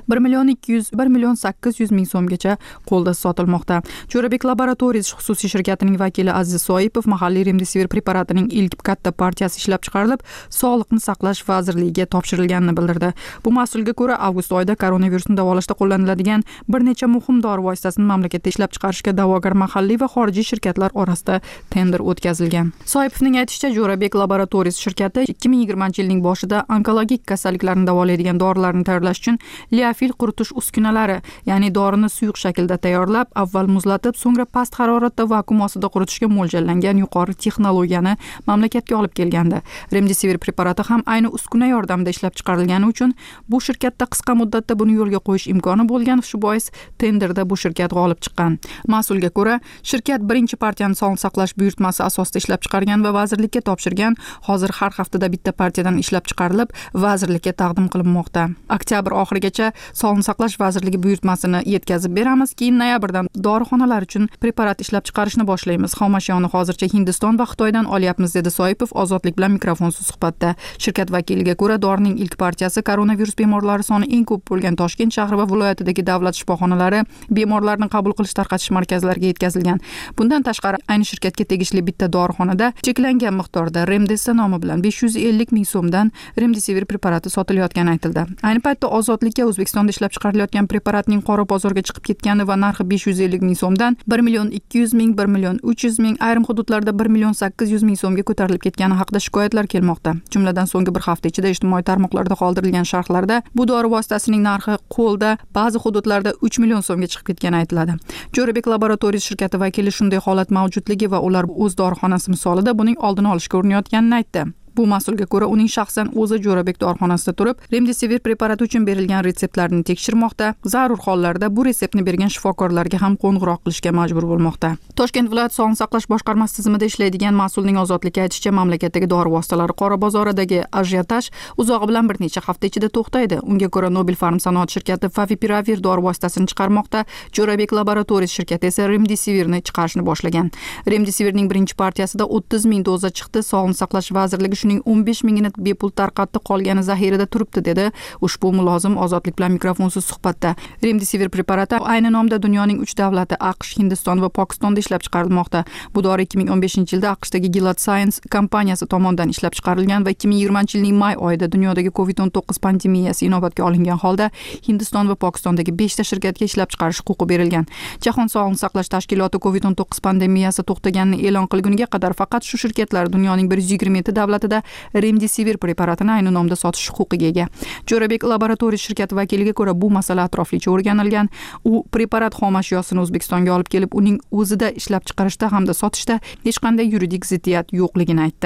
1,8 million so'mgacha qo'lda sotilmoqda. Jo'rabek Laboratories xususiy shirkatining vakili Aziz Soipov mahalliy Remdesivir preparatining ilk katta partiyasi ishlab chiqarilib, Sog'liqni saqlash vazirligiga topshirilganini bildirdi. Bu mas'ulga ko'ra, avgust oyida koronavirusni davolashda qo'llaniladigan bir necha muhim dori vositasini mamlakatda ishlab chiqarishga da'vogar mahalliy va xorijiy shirkatlar orasida tender o'tkazilgan. Soipovning aytishicha, Jo'rabek Laboratories shirkati 2020-yilning boshida onkologik kasalliklarni davolaydigan dorilarni tayyorlash uchun liofil quritish uskunalari, ya'ni dorini suyuq shaklda tayyorlab, avval muzlatib, so'ngra past haroratda vakuum ostida quritishga mo'ljallangan yuqori texnologiyani mamlakatga olib kelgandi. Remdesivir preparati ham ayni uskuna yordamida ishlab chiqarilgani uchun bu shirkatda qisqa muddatda buni yo'lga qo'yish imkoni bo'lgan, shu bois tenderda bu shirkat g'olib chiqqan. Mas'ulga ko'ra, shirkat birinchi partiyani sog'liqni saqlash buyurtmasi asosida ishlab chiqargan va vazirlikka topshirgan. Hozir har haftada bitta partiyadan ishlab chiqarilib, vazirlikka taqdim qilinmoqda. Oktyabr oxirigacha Sog'liqni saqlash vazirligi buyurtmasini yetkazib beramiz, keyin noyabrdan dorixonalar uchun preparat ishlab chiqarishni boshlaymiz. Xomashiyoni hozircha Hindiston va Xitoydan olyapmiz, dedi Soipov Ozodlik bilan mikrofonsiz suhbatda. Shirkat vakiliga ko'ra, dorining ilk partiyasi koronavirus bemorlari soni eng ko'p bo'lgan Toshkent shahri va viloyatidagi davlat shifoxonalari, bemorlarni qabul qilish tarqatish markazlariga yetkazilgan. Bundan tashqari, ayni shirkatga tegishli bitta dorixonada cheklangan miqdorda Remdesa nomi bilan 550 ming so'mdan Remdesivir preparati sotilayotgani aytildi. Ayni paytda Ozodlikka O'zbekistonda ishlab chiqarilayotgan preparatning qora bozorga chiqib ketgani va narxi 550 ming so'mdan 1,2 million, 1,3 million, ayrim hududlarda 1,8 million so'mga ko'tarilib ketgani haqida shikoyatlar kelmoqda. Jumladan so'nggi bir hafta ichida ijtimoiy tarmoqlarda qoldirilgan sharhlarda bu dori vositasining narxi qo'lda ba'zi hududlarda 3 million so'mga chiqib ketgani aytiladi. Jo'rabek Laboratories shirkati vakili shunday holat mavjudligi va ular o'z dorixonasi misolida buning oldini olishga urinayotganini aytdi. Bu mas'ulga ko'ra, uning shaxsan o'zi Jo'rabek dorixonasida turib, Remdesivir preparati uchun berilgan retseptlarni tekshirmoqda, zarur hollarda bu retseptni bergan shifokorlarga ham qo'ng'iroq qilishga majbur bo'lmoqda. Toshkent viloyat Sog'liqni saqlash boshqarmasi tizimida ishlaydigan mas'ulning Ozodlikka aytishicha, mamlakatdagi dori vositalari qora bozoridagi ajiotaj uzog'i bilan bir necha hafta ichida to'xtaydi. Unga ko'ra, Nobel Pharm sanoat shirkati Favipiravir dori vositasini chiqarmoqda, Jo'rabek Laboratories shirkati esa Remdesivirni chiqarishni boshlagan. Remdesivirning birinchi partiyasida 30 ming doza chiqdi. Sog'liqni saqlash vazirligi shuning 15 mingini bepul tarqatdi, qolgani zaxirada turibdi, dedi ushbu mulozim Ozodlik bilan mikrofonsiz suhbatda. Remdesivir preparati ayni nomda dunyoning 3 davlati AQSh, Hindiston va Pokistonda ishlab chiqarilmoqda. Bu dori 2015-yilda AQShdagi Gilead Sciences kompaniyasi tomonidan ishlab chiqarilgan va 2020-yilning may oyida dunyodagi COVID-19 pandemiyasi inobatga olingan holda Hindiston va Pokistondagi 5 ta shirkatga ishlab chiqarish huquqi berilgan. Jahon sog'liqni saqlash tashkiloti COVID-19 pandemiyasi to'xtaganini e'lon qilguniga qadar faqat shu shirkatlar dunyoning 127 davlatida Remdesivir preparatini ayni nomda sotish huquqiga ega. Jo'rabek Laboratories shirkati vakiliga ko'ra, bu masala atroflicha o'rganilgan. U preparat xomashiyosini O'zbekistonga olib kelib, uning o'zida ishlab chiqarishda hamda sotishda hech qanday yuridik ziddiyat yo'qligini aytdi.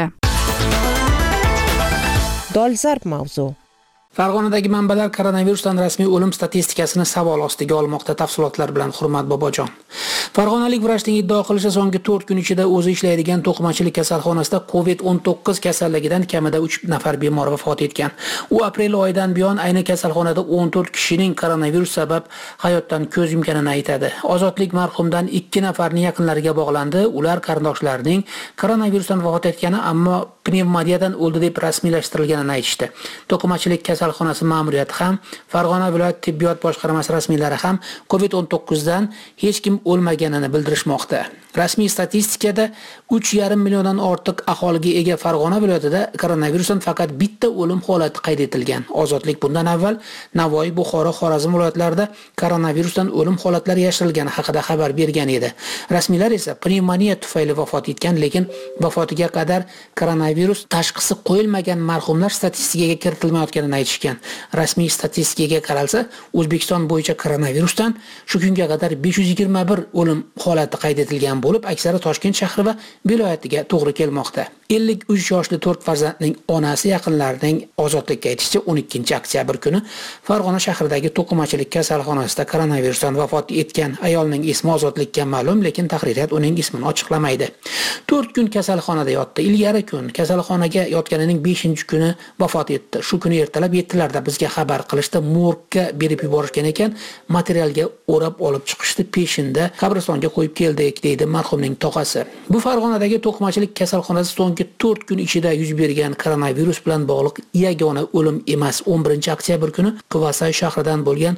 Dolzarb mavzu. Farg'onadagi manbalar koronavirusdan rasmiy o'lim statistikasini savol ostiga olmoqda. Tafsilotlar bilan Hurmat Bobojon. Farg'onalik vrachning iddao qilishicha, so'nggi 4 kun ichida o'zi ishlaydigan to'qimachilik kasalxonasida COVID-19 kasalligidan kamida 3 nafar bemor vafot etgan. U aprel oyidan buyon ayni kasalxonada 14 kishining koronavirus sabab hayotdan ko'z yumganini aytadi. Ozodlik marhumdan 2 nafarning yaqinlariga bog'landi. Ular qarindoshlarining koronavirusdan vafot etgani, ammo pnevmoniyadan o'ldi deb rasmiylashtirilganini aytishdi. To'qimachilik kasalxonasi ma'muriyati ham, Farg'ona viloyat tibbiyot boshqarmasi rasmiylari ham COVID-19 dan hech kim o'lmaganini bildirishmoqda. Rasmiy statistikada 3,5 milliondan ortiq aholiga ega Farg'ona viloyatida koronavirusdan faqat bitta o'lim holati qayd etilgan. Ozodlik bundan avval Navoiy, Buxoro, Xorazm viloyatlarida koronavirusdan o'lim holatlari yashirilgani haqida xabar bergan edi. Rasmiylar esa pnevmoniya tufayli vafot etgan, lekin vafotiga qadar koronavirus tashxisi qo'yilmagan marhumlar statistikaga kiritilmayotganini aytishgan. Rasmiy statistikaga qaralsa, O'zbekiston bo'yicha koronavirusdan shu kunga qadar 521 o'lim o'lim holati qayd etilgan bo'lib, aksari Toshkent shahri va viloyatiga to'g'ri kelmoqda. 53 yoshli 4 farzandning onasi yaqinlarining ozodlikka aytishicha 12-oktyabr kuni Farg'ona shahridagi to'qimachilik kasalxonasida koronavirusdan vafot etgan ayolning ismi ozodlikka ma'lum, lekin tahririyat uning ismini ochiqlamaydi. 4 kun kasalxonada yotdi. Ilgari kun kasalxonaga yotganining 5-kuni vafot etdi. Shu kuni ertalab 7larda bizga xabar qilishdi, morgga berib yuborishgan ekan, materialga o'rab olib chiqishdi, peshinda qabristonga qo'yib keldik, deydi marhumning tog'asi. Bu Farg'onadagi to'qimachilik kasalxonasi so'nggi 4 kun ichida yuz bergan koronavirus bilan bog'liq yagona o'lim emas. 11-oktyabr kuni Quvasay shahridan bo'lgan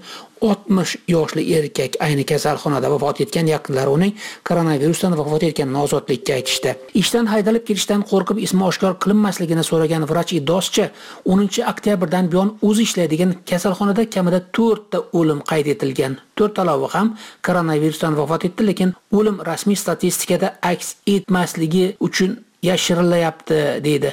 60 yoshli erkak ayni kasalxonada vafot etgan, yaqinlari uning koronavirusdan vafot etganini ozodlikka aytishdi. Ishdan haydalib ketishdan qo'rqib ismi oshkor qilinmasligini so'ragan vrach iddaosicha 10-oktyabrdan buyon o'zi ishlaydigan kasalxonada kamida 4 ta o'lim qayd etilgan. 4 talabi ham koronavirusdan vafot etdi, lekin o'lim rasmiy statistikada aks etmasligi uchun yashirilyapti, deydi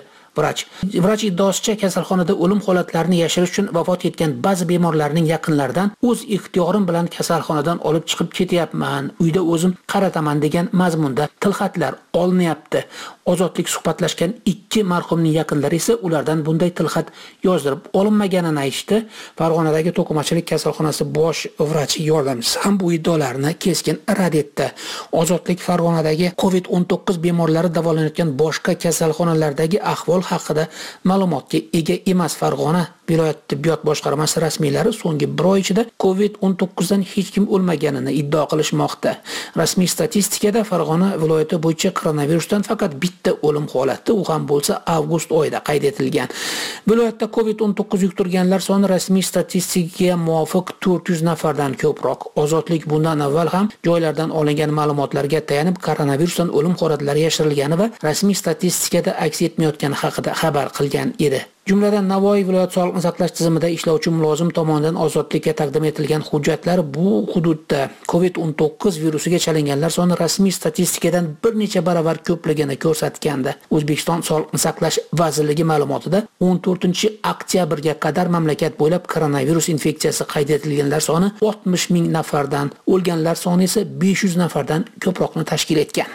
vrach iddaosicha kasalxonada o'lim holatlarini yashirish uchun vafot etgan ba'zi bemorlarning yaqinlaridan o'z ixtiyorim bilan kasalxonadan olib chiqib ketyapman, uyda o'zim qarataman degan mazmunda tilxatlar olinyapti. Ozodlik suhbatlashgan 2 marhumning yaqinlari esa ulardan bunday tilxat yozdirib olinmaganini aytishdi. Farg'onadagi to'qimachilik kasalxonasi bosh vrachi yordamchisi ham bu iddaolarni keskin rad etdi. Ozodlik Farg'onadagi COVID-19 bemorlari davolanayotgan boshqa kasalxonalardagi ahvol haqida ma'lumotga ega emas. Farg'ona viloyat tibbiyot boshqarmasi rasmiylari so'nggi 1 oy ichida COVID-19 dan hech kim o'lmaganini iddao qilishmoqda. Rasmiy statistikada Farg'ona viloyati bo'yicha koronavirusdan faqat bitta o'lim holati, u ham bo'lsa avgust oyida qayd etilgan. Viloyatda COVID-19 yuqtirganlar soni rasmiy statistikaga muvofiq 400 nafardan ko'proq. Ozodlik bundan avval ham joylardan olingan ma'lumotlarga tayanib koronavirusdan o'lim holatlari yashirilgani va rasmiy statistikada aks etmayotgani haqida xabar qilgan edi. Jumladan Navoiy viloyat sog'liqni saqlash tizimida ishlovchi mulozim tomonidan ozodlikka taqdim etilgan hujjatlar bu hududda COVID-19 virusiga chalinganlar soni rasmiy statistikadan bir necha baravar ko'pligini ko'rsatgandi. O'zbekiston Sog'liqni saqlash vazirligi ma'lumotida 14-oktyabrga qadar mamlakat bo'ylab koronavirus infeksiyasi qayd etilganlar soni 60 ming nafardan, o'lganlar soni esa 500 nafardan ko'proqni tashkil etgan.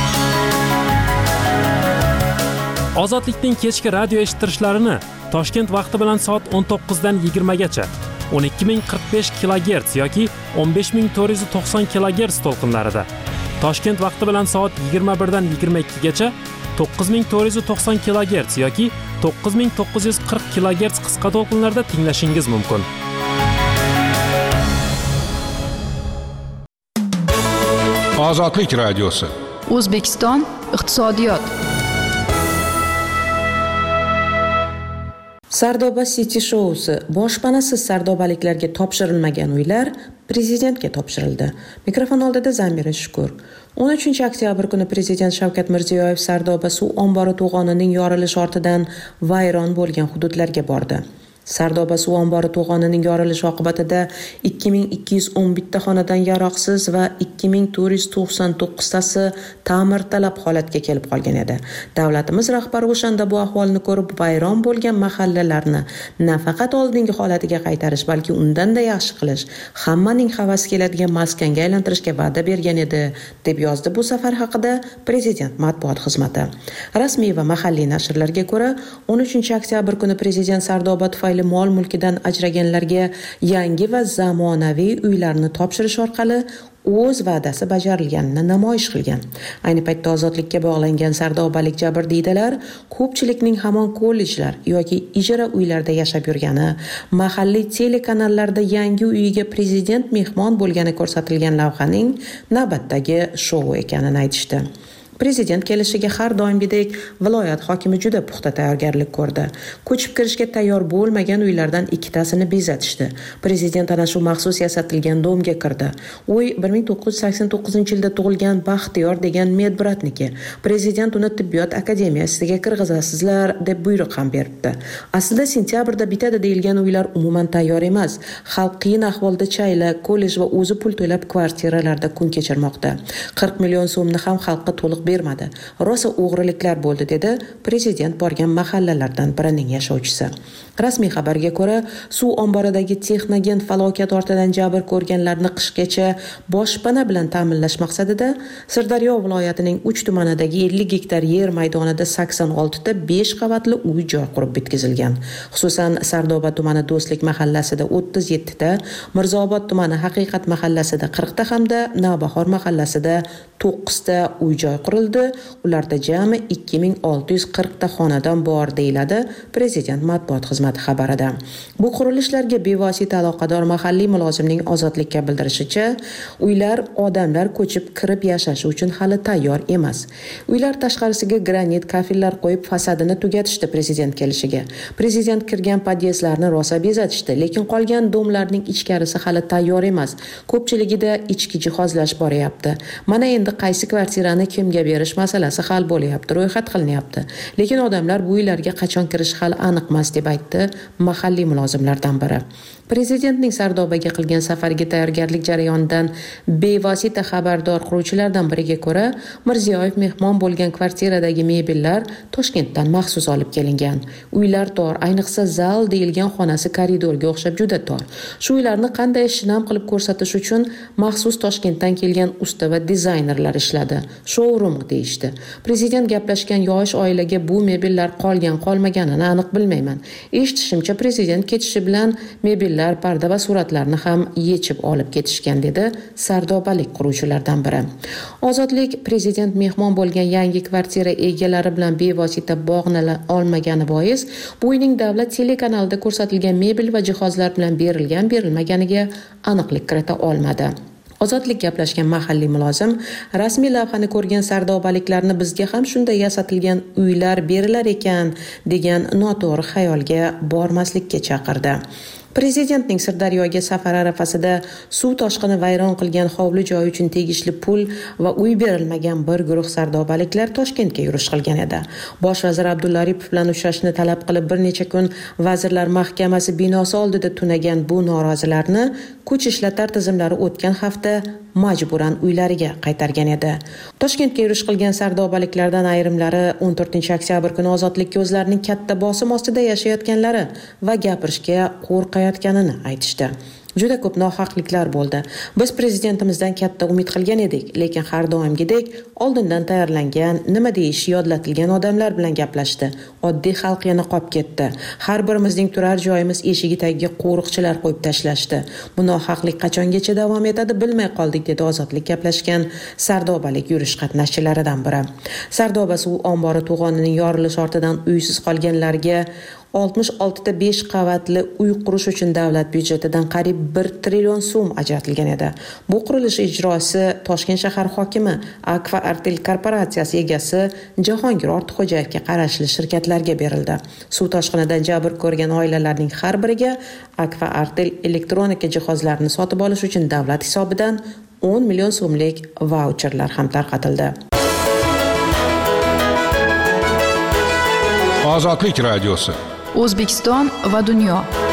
Ozodlikning kechki radio eshittirishlarini Toshkent vaqti bilan soat 19 dan 20 gacha 12045 kHz yoki 15490 kHz to'lqinlarida, Toshkent vaqti bilan soat 21 dan 22 gacha 9490 kHz yoki 9940 kHz qisqa to'lqinlarda tinglashingiz mumkin. Ozodlik radiosi. O'zbekiston iqtisodiyot. Sardoba City Show'si boshpanasiz sardobaliklarga topshirilmagan uylar prezidentga topshirildi. Mikrofon oldida Zamira Shukur. 13-oktyabr kuni prezident Shavkat Mirziyoyev Sardoba suv ombori to'g'onining yorilishi ortidan vayron bo'lgan hududlarga bordi. Sardoba suv ombori to'g'onining yorilishi oqibatida 2211 xonadan yaroqsiz va 2499 tasi ta'mirtalab holatga kelib qolgan edi. Davlatimiz rahbari o'shanda bu ahvolni ko'rib, vayron bo'lgan mahallalarni nafaqat oldingi holatiga qaytarish, balki undan-da yaxshi qilish, hammaning havasi keladigan maskanga aylantirishga va'da bergan edi, deb yozdi bu safar haqida prezident matbuot xizmati. Rasmiy va mahalliy nashrlarga ko'ra, 13-oktyabr kuni prezident Sardoba tufayli mol-mulkidan ajraganlarga yangi va zamonaviy uylarni topshirish orqali o'z va'dasi bajarilganini namoyish qilgan. Ayni paytda ozodlikka bog'langan sardobalik jabrdiydalar ko'pchilikning hamon kollejlar yoki ijara uylarda yashab yurgani, mahalliy telekanallarda yangi uyiga prezident mehmon bo'lgani ko'rsatilgan lavhaning navbatdagi shou ekanini aytishdi. Prezident kelishiga har doimgidek viloyat hokimi juda puxta tayyorgarlik ko'rdi. Ko'chib kirishga tayyor bo'lmagan uylardan 2tasini bezatishdi. Prezident ana shu maxsus yasatilgan domga kirdi. Uy 1989-yilda tug'ilgan Baxtiyor degan medbratniki. Prezident uni tibbiyot akademiyasiga kirgizasizlar deb buyruq ham beribdi. Aslida sentyabrda bitadi deyilgan uylar umuman tayyor emas. Xalq qiyin ahvolda chayla, kollej va o'zi pul to'lab kvartiralarda kun kechirmoqda. 40 million so'mni ham xalqqa to'liq bermadi. Rosa o'g'riliklar bo'ldi, dedi prezident borgan mahallalardan birining yashovchisi. Rasmiy xabarga ko'ra, suv omboridagi Texnogen falokat ortidan jabr ko'rganlarni qishgacha boshpana bilan ta'minlash maqsadida Sirdaryo viloyatining 3 tumanidagi 50 gektar yer maydonida 86 ta 5 qavatli uy joy qurib bitkazilgan. Xususan, Sardoba tumani Do'stlik mahallasida 37 ta, Mirzaobod tumani Haqiqat mahallasida 40 ta hamda Navbahor mahallasida 9 ta uy joy qurildi. Ularda jami 2640 ta xonadon bor deyiladi Prezident matbuot xizmati xabarida. Bu qurilishlarga bevosita aloqador mahalliy mulozimning Ozodlikka bildirishicha, uylar odamlar ko'chib kirib yashashi uchun hali tayyor emas. Uylar tashqarisiga granit kafillar qo'yib fasadini tugatishdi prezident kelishiga. Prezident kirgan podyezdlarni rosa bezatishdi, lekin qolgan domlarning ichkarisi hali tayyor emas. Ko'pchiligida ichki jihozlash boryapti. Mana endi qaysi kvartirani kimga berish masalasi hal bo'lyapti, ro'yxat qilinyapti. Lekin odamlar bu uylarga qachon kirishi hali aniq emas deb aytdi mahalliy mulozimlardan biri. Prezidentning Sardobaga qilgan safariga tayyorgarlik jarayonidan bevosita xabardor quruvchilardan biriga ko'ra, Mirziyoyev mehmon bo'lgan kvartiradagi mebellar Toshkentdan maxsus olib kelingan. Uylar tor, ayniqsa zal deyilgan xonasi koridorga o'xshab juda tor. Shu uylarni qanday shinam qilib ko'rsatish uchun maxsus Toshkentdan kelgan usta va dizaynerlar ishladi. Showroom deyishdi. Prezident gaplashgan yosh oilaga bu mebellar qolmaganini aniq bilmayman. Eshitishimcha, prezident ketishi bilan mebellar, parda va suratlarni ham yechib olib ketishgan, dedi sardobalik quruvchilardan biri. Ozodlik prezident mehmon bo'lgan yangi kvartira egalari bilan bevosita bog'lana olmagani bois, bu uyning davlat telekanalida ko'rsatilgan mebel va jihozlar bilan berilmaganiga aniqlik kirita olmadi. Ozodlik gaplashgan mahalliy mulozim rasmiy lavhani ko'rgan sardobaliklarni bizga ham shunday yasatilgan uylar berilar ekan degan noto'g'ri xayolga bormaslikka chaqirdi. Prezidentning Sirdaryoga safari arafasida suv toshqini vayron qilgan hovli joy uchun tegishli pul va uy berilmagan bir guruh sardobaliklar Toshkentga yurish qilgan edi. Bosh vazir Abdulla Aripov bilan uchrashishni talab qilib bir necha kun Vazirlar Mahkamasi binosi oldida tunagan bu norozilarni kuch ishlatar tizimlari o'tgan hafta majburan uylariga qaytargan edi. Toshkentga yurish qilgan sardobaliklardan ayrimlari 14 oktyabr kuni ozodlikka o'zlarining katta bosim ostida yashayotganlari va gapirishga qo'rqayotganini aytishdi. Juda ko'p nohaqliklar bo'ldi. Biz prezidentimizdan katta umid qilgan edik, lekin har doimgidek oldindan tayyorlangan, nima deyish yodlatilgan odamlar bilan gaplashdi. Oddiy xalq yana qolib ketdi. Har birimizning turar joyimiz eshigi tagiga qo'riqchilar qo'yib tashlashdi. Bu nohaqlik qachongacha davom etadi bilmay qoldik, dedi Ozodlik gaplashgan sardobalik yurish qatnashchilaridan biri. Sardoba suv ombori to'g'onining yorilishi ortidan uysiz qolganlarga 66 ta 5 qavatli uy qurish uchun davlat byudjetidan qariyb 1 trillion so'm ajratilgan edi. Bu qurilish ijrosi Toshkent shahar hokimi Akfa Artel korporatsiyasi egasi Jahongir Ortiqxo'jayevga qarashli shirkatlarga berildi. Suv toshqinidan jabr ko'rgan oilalarning har biriga Akfa Artel elektronika jihozlarini sotib olish uchun davlat hisobidan 10 million so'mlik vaucherlar ham tarqatildi. Ozodlik radiosi. O'zbekiston va dunyo.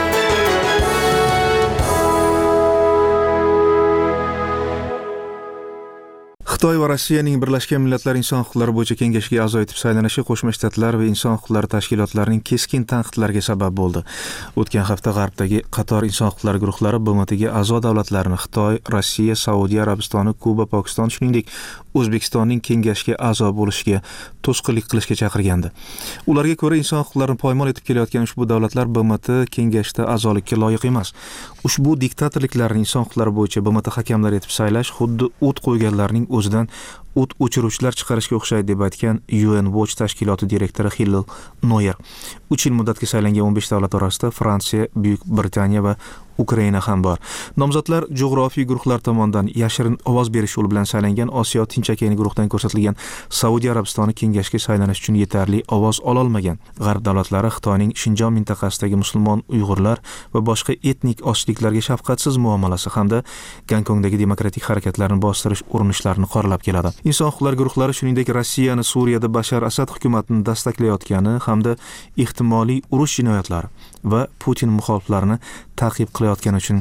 Xitoy va Rossiyaning Birlashgan Millatlar Inson huquqlari bo'yicha kengashiga a'zo etib saylanishi Qo'shma Shtatlar va inson huquqlari tashkilotlarining keskin tanqidlariga sabab bo'ldi. O'tgan hafta G'arbdagi qator inson huquqlari guruhlari BMTga a'zo davlatlarni Xitoy, Rossiya, Saudiya Arabistoni, Kuba, Pokiston, shuningdek O'zbekistonning kengashga a'zo bo'lishiga to'sqinlik qilishga chaqirgandi. Ularga ko'ra, inson huquqlarini poymol etib kelayotgan ushbu davlatlar BMT kengashda a'zolikka loyiq emas. Ushbu diktatorliklarni inson huquqlari bo'yicha BMT hakamlari etib saylash xuddi o't qo'yganlarning o'zidan o't o'chiruvchilar chiqarishga o'xshaydi, deb aytgan UN Watch tashkiloti direktori Hillel Noyer. 3 yil muddatga saylangan 15 davlat orasida Fransiya, Buyuk Britaniya va Ukraina ham bor. Nomzodlar jo'g'rofiy guruhlar tomonidan yashirin ovoz berish yo'li bilan saylangan Osiyo Tinch okeani guruhidan ko'rsatilgan Saudiya Arabistoni kengashga saylanish uchun yetarli ovoz ola olmagan. G'arb davlatlari Xitoyning Shinjon mintaqasidagi musulmon Uyg'urlar va boshqa etnik ochliklarga shafqatsiz muomalasi hamda Gonkongdagi demokratik harakatlarni bostirish urinishlarini qoralab keladi. Inson huquqlari guruhlari shuningdek Rossiyani Suriyada Bashar Asad hukumatini dastaklayotgani hamda ehtimoliy urush jinoyatlari va Putin muxoliflarini ta'qib qilayotgani uchun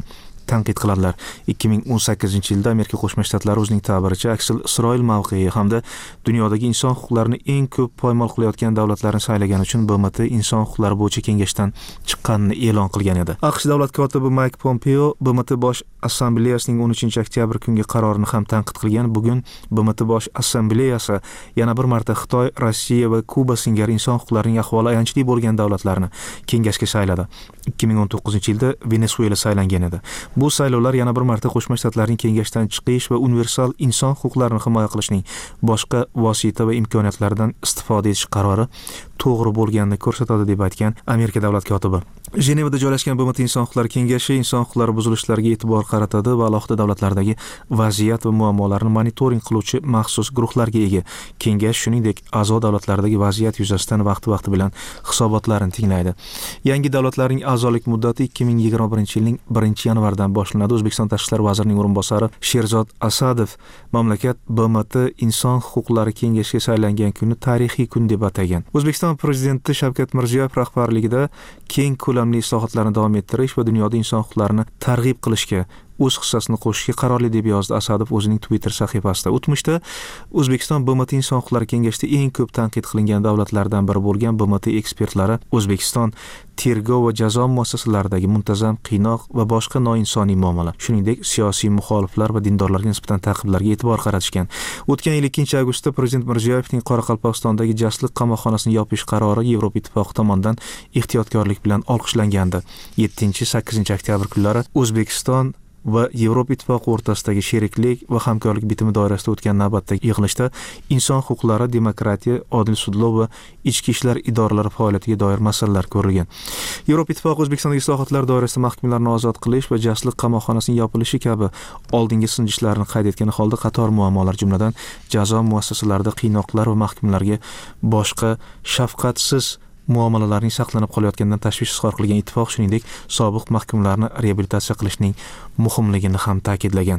tanqid qiladilar. 2018-yilda Amerika Qo'shma Shtatlari o'zining ta'biricha aksil Isroil mavqei hamda dunyodagi inson huquqlarini eng ko'p poymol qilayotgan davlatlarni saylagani uchun BMT inson huquqlari bo'yicha kengashdan chiqqanini e'lon qilgan edi. AQSh davlat kotibi Mike Pompeo BMT bosh assambleyasining 13-oktyabr kungi qarorini ham tanqid qilgan. Bugun BMT bosh assambleyasi yana bir marta Xitoy, Rossiya va Kuba singari inson huquqlarining ahvoli ayanchli bo'lgan davlatlarni kengashga sayladi. 2019-yilda Venesuela saylangan edi. Bu saylovlar yana bir marta Qo'shma Shtatlarning kengashdan chiqish va universal inson huquqlarini himoya qilishning boshqa vosita va imkoniyatlaridan istifoda etish qarori to'g'ri bo'lganini ko'rsatadi deb aytgan Amerika davlat kotibi. Jenevada joylashgan BMT inson huquqlari kengashi inson huquqlari buzilishlariga e'tibor qaratadi va alohida davlatlardagi vaziyat va muammolarni monitoring qiluvchi maxsus guruhlarga ega. Kengash shuningdek a'zo davlatlardagi vaziyat yuzasidan vaqti bilan hisobotlarni tinglaydi. Yangi davlatlarning a'zolik muddati 2021-yilning 1-yanvaridan boshlanadi. O'zbekiston tashqi ishlar vazirining o'rinbosari Sherzod Asadov mamlakat BMT inson huquqlari kengashiga saylangan kunni tarixiy kun deb atagan. O'zbekiston prezidenti Shavkat Mirziyoyev rahbarligida keng ko'lamli islohotlarni davom ettirish va dunyoda inson huquqlarini targ'ib qilishga o'z hissasini qo'shishga qarorli deb yozdi Asadov o'zining Twitter sahifasida. O'tmishda O'zbekiston BMT inson huquqlari kengashida eng ko'p tanqid qilingan davlatlardan biri bo'lgan BMT ekspertlari O'zbekiston tergov va jazo muassasalaridagi muntazam qiynoq va boshqa noinsoniy muomala, shuningdek siyosiy muxoliflar va dindorlarga nisbatan ta'qiblarga e'tibor qaratishgan. O'tgan yil 2-avgustda Prezident Mirziyoyevning Qoraqalpog'istondagi jasliq qamoqxonasini yopish qarori Yevropa Ittifoqi tomonidan ehtiyotkorlik bilan olqishlangan. 7-8 oktyabr kunlari O'zbekiston va Yevropa Ittifoqi o'rtasidagi sheriklik va hamkorlik bitimi doirasida o'tgan navbatdagi yig'ilishda inson huquqlari, demokratiya, odil sudlov va ichki ishlar idoralari faoliyatiga doir masalalar ko'rilgan. Yevropa Ittifoqi O'zbekistondagi islohotlar doirasida mahkumlarni ozod qilish va jasliq qamoqxonasining yopilishi kabi oldingi sinjishlarni qayd etgan holda qator muammolar, jumladan jazo muassasalarida qiynoqlar va mahkumlarga boshqa shafqatsiz muomalalarning saqlanib qolayotganidan tashvish izhor qilgan ittifoq shuningdek sobiq mahkumlarni reabilitatsiya qilishning muhimligini ham ta'kidlagan.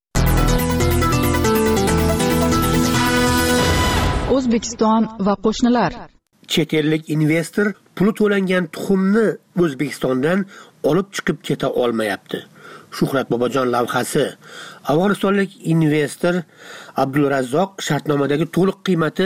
O'zbekiston va qo'shnilar. Chet ellik investor puli to'langan tuxumni O'zbekistondan olib chiqib keta olmayapti. Shuhrat Bobojon lavhasi. Afg'onistonlik investor Abdulrazzoq shartnomadagi to'liq qiymati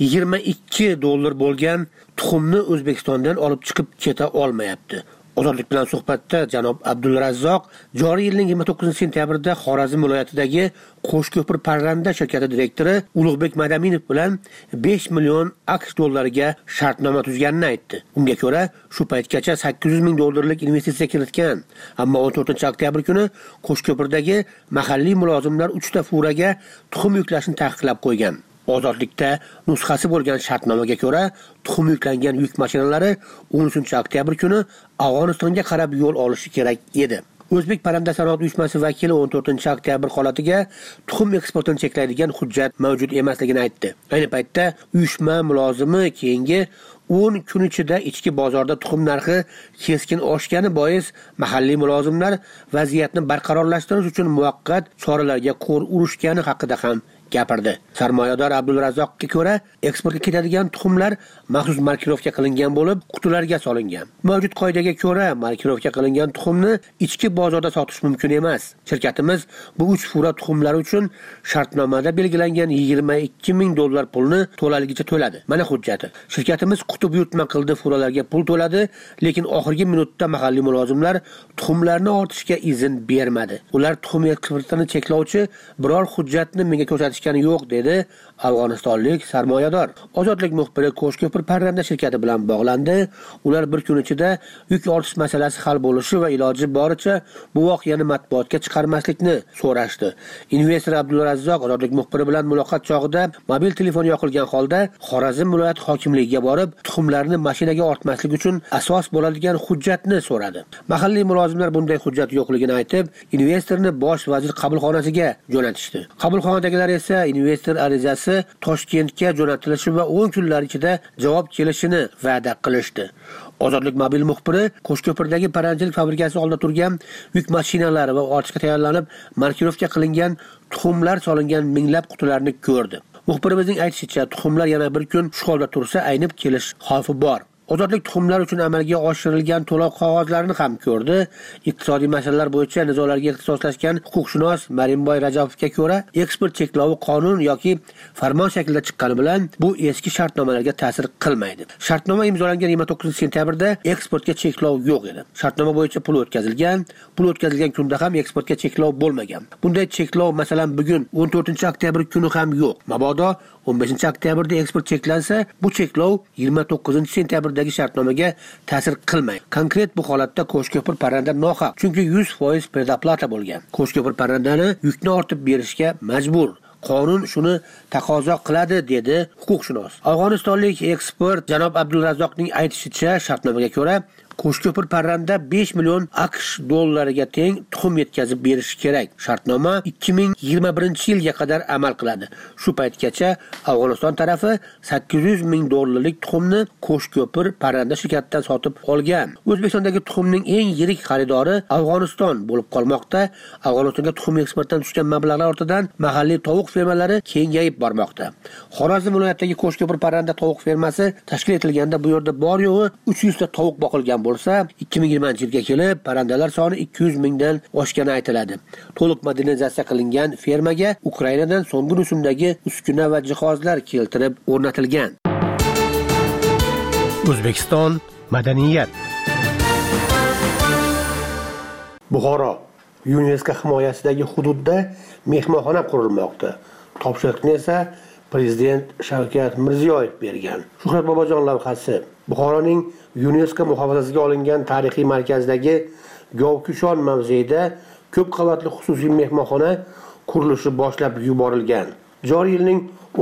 $22 bo'lgan tuxumni O'zbekistondan olib chiqib keta olmayapti. Ozodlik bilan suhbatda janob Abdulrazzoq joriy yilning 29-sentyabrda Xorazm viloyatidagi Qo'shko'pir parranda shirkati direktori Ulug'bek Madaminov bilan 5 million AQSh dollariga shartnoma tuzganini aytdi. Unga ko'ra, shu paytgacha $800 ming investitsiya kiritgan. Ammo 14-oktyabr kuni Qo'shko'pirdagi mahalliy mulozimlar 3 ta furaga tuxum yuklashni taqiqlab qo'ygan. Ozodlikda nusxasi bo'lgan shartnomaga ko'ra, tuxum yuklangan yuk mashinalari 13-oktyabr kuni Afg'onistonga qarab yo'l olishi kerak edi. O'zbek parranda sanoat uyushmasi vakili 14-oktyabr holatiga tuxum eksportini cheklaydigan hujjat mavjud emasligini aytdi. Ayni paytda uyushma mulozimi keyingi 10 kun ichida ichki bozorda tuxum narxi keskin oshgani bois mahalliy mulozimlar vaziyatni barqarorlashtirish uchun muvaqqat choralarga qo'l urishgani haqida ham gapirdi. Sarmoyador Abdulrazzoqga ko'ra, eksportga ketadigan tuxumlar maxsus markirovka qilingan bo'lib, qutilarga solingan. Mavjud qoidaga ko'ra, markirovka qilingan tuxumni ichki bozorda sotish mumkin emas. Shirkatimiz bu 3 fura tuxumlar uchun shartnomada belgilangan $22 ming pulni to'laligicha to'ladi. Mana hujjati. Shirkatimiz qutib yutma qildi, furalarga pul to'ladi, lekin oxirgi minutda mahalliy mulozimlar tuxumlarni ortishga izn bermadi. Ular tuxum eksportini cheklovchi biror hujjatni menga ko'rsatishgani yo'q, dedi afg'onistonlik sarmoyador. Ozodlik muxbiri Qo'shko'pir parranda shirkati bilan bog'landi. Ular bir kun ichida yuk ortish masalasi hal bo'lishi va iloji boricha bu voqeani matbuotga chiqarmaslikni so'rashdi. Investor Abdulrazzoq ozodlik muxbiri bilan muloqot chog'ida mobil telefon yoqilgan holda Xorazm viloyat hokimligiga borib, tuxumlarni mashinaga ortmaslik uchun asos bo'ladigan hujjatni so'radi. Mahalliy mulozimlar bunday hujjat yo'qligini aytib, investorni bosh vazir qabulxonasiga jo'natishdi. Qabulxonadagilar esa investor arizasi Toshkentga jo'natilishi va 10 kunlar ichida javob kelishini va'da qilishdi. Ozodlik mobil muxbiri Qo'shko'pirdagi paranjilik fabrikasi oldida turgan yuk mashinalari va ortishga tayyorlanib markirovka qilingan tuxumlar solingan minglab qutilarni ko'rdi. Muxbirimizning aytishicha, tuxumlar yana bir kun shu holda tursa aynib kelish xavfi bor. Ozodlik tuxumlar uchun amalga oshirilgan to'lov qog'ozlarini ham ko'rdi. Iqtisodiy masalalar bo'yicha nizolarga ixtisoslashgan huquqshunos Marimboy Rajapovga ko'ra, eksport cheklovi qonun yoki farmon shaklida chiqqani bilan bu eski shartnomalarga ta'sir qilmaydi. Shartnoma imzolangan 29-sentyabrda eksportga cheklov yo'q edi. Shartnoma bo'yicha pul o'tkazilgan kunda ham eksportga cheklov bo'lmagan. Bunday cheklov masalan bugun 14-oktyabr kuni ham yo'q. Mabodo 15-oktyabrda eksport cheklansa, bu cheklov 29-sentyabrdagi shartnomaga ta'sir qilmaydi. Konkret bu holatda Qo'shko'pir parranda nohaq, chunki 100% predoplata bo'lgan. Qo'shko'pir parrandani yukni ortib berishga majbur. Qonun shuni taqozo qiladi, dedi huquqshunos. Afg'onistonlik ekspert janob Abdulrazzoqning aytishicha, shartnomaga ko'ra Qo'shko'pir parranda 5 million AQSh dollariga teng tuxum yetkazib berishi kerak. Shartnoma 2021-yilga qadar amal qiladi. Shu paytgacha Afg'oniston tarafi 800 ming dollarlik tuxumni Qo'shko'pir parranda shirkatidan sotib olgan. O'zbekistondagi tuxumning eng yirik xaridori Afg'oniston bo'lib qolmoqda. Afg'onistonga tuxum eksportdan tushgan mablag'lar ortidan mahalliy tovuq fermalari kengayib bormoqda. Xorazm viloyatidagi Qo'shko'pir parranda tovuq fermasi tashkil etilganda bu yerda bor yo'g'i 300 ta tovuq boqilgan bo'lsa, 2020-yilga kelib parrandalar soni 200 mingdan oshgani aytiladi. To'liq modernizatsiya qilingan fermaga Ukrainadan so'nggi rusumdagi uskuna va jihozlar keltirib o'rnatilgan. O'zbekiston madaniyat. Buxoro UNESCO himoyasidagi hududda mehmonxona qurilmoqda. Topshiriqni esa Prezident Shavkat Mirziyoyev bergan. Shuhrat Bobojon lavhasi. Buxoroning UNESCO muhofazasiga olingan tarixiy markazdagi Govkushon mavzeida ko'p qavatli xususiy mehmonxona qurilishi boshlab yuborilgan. Joriy yilning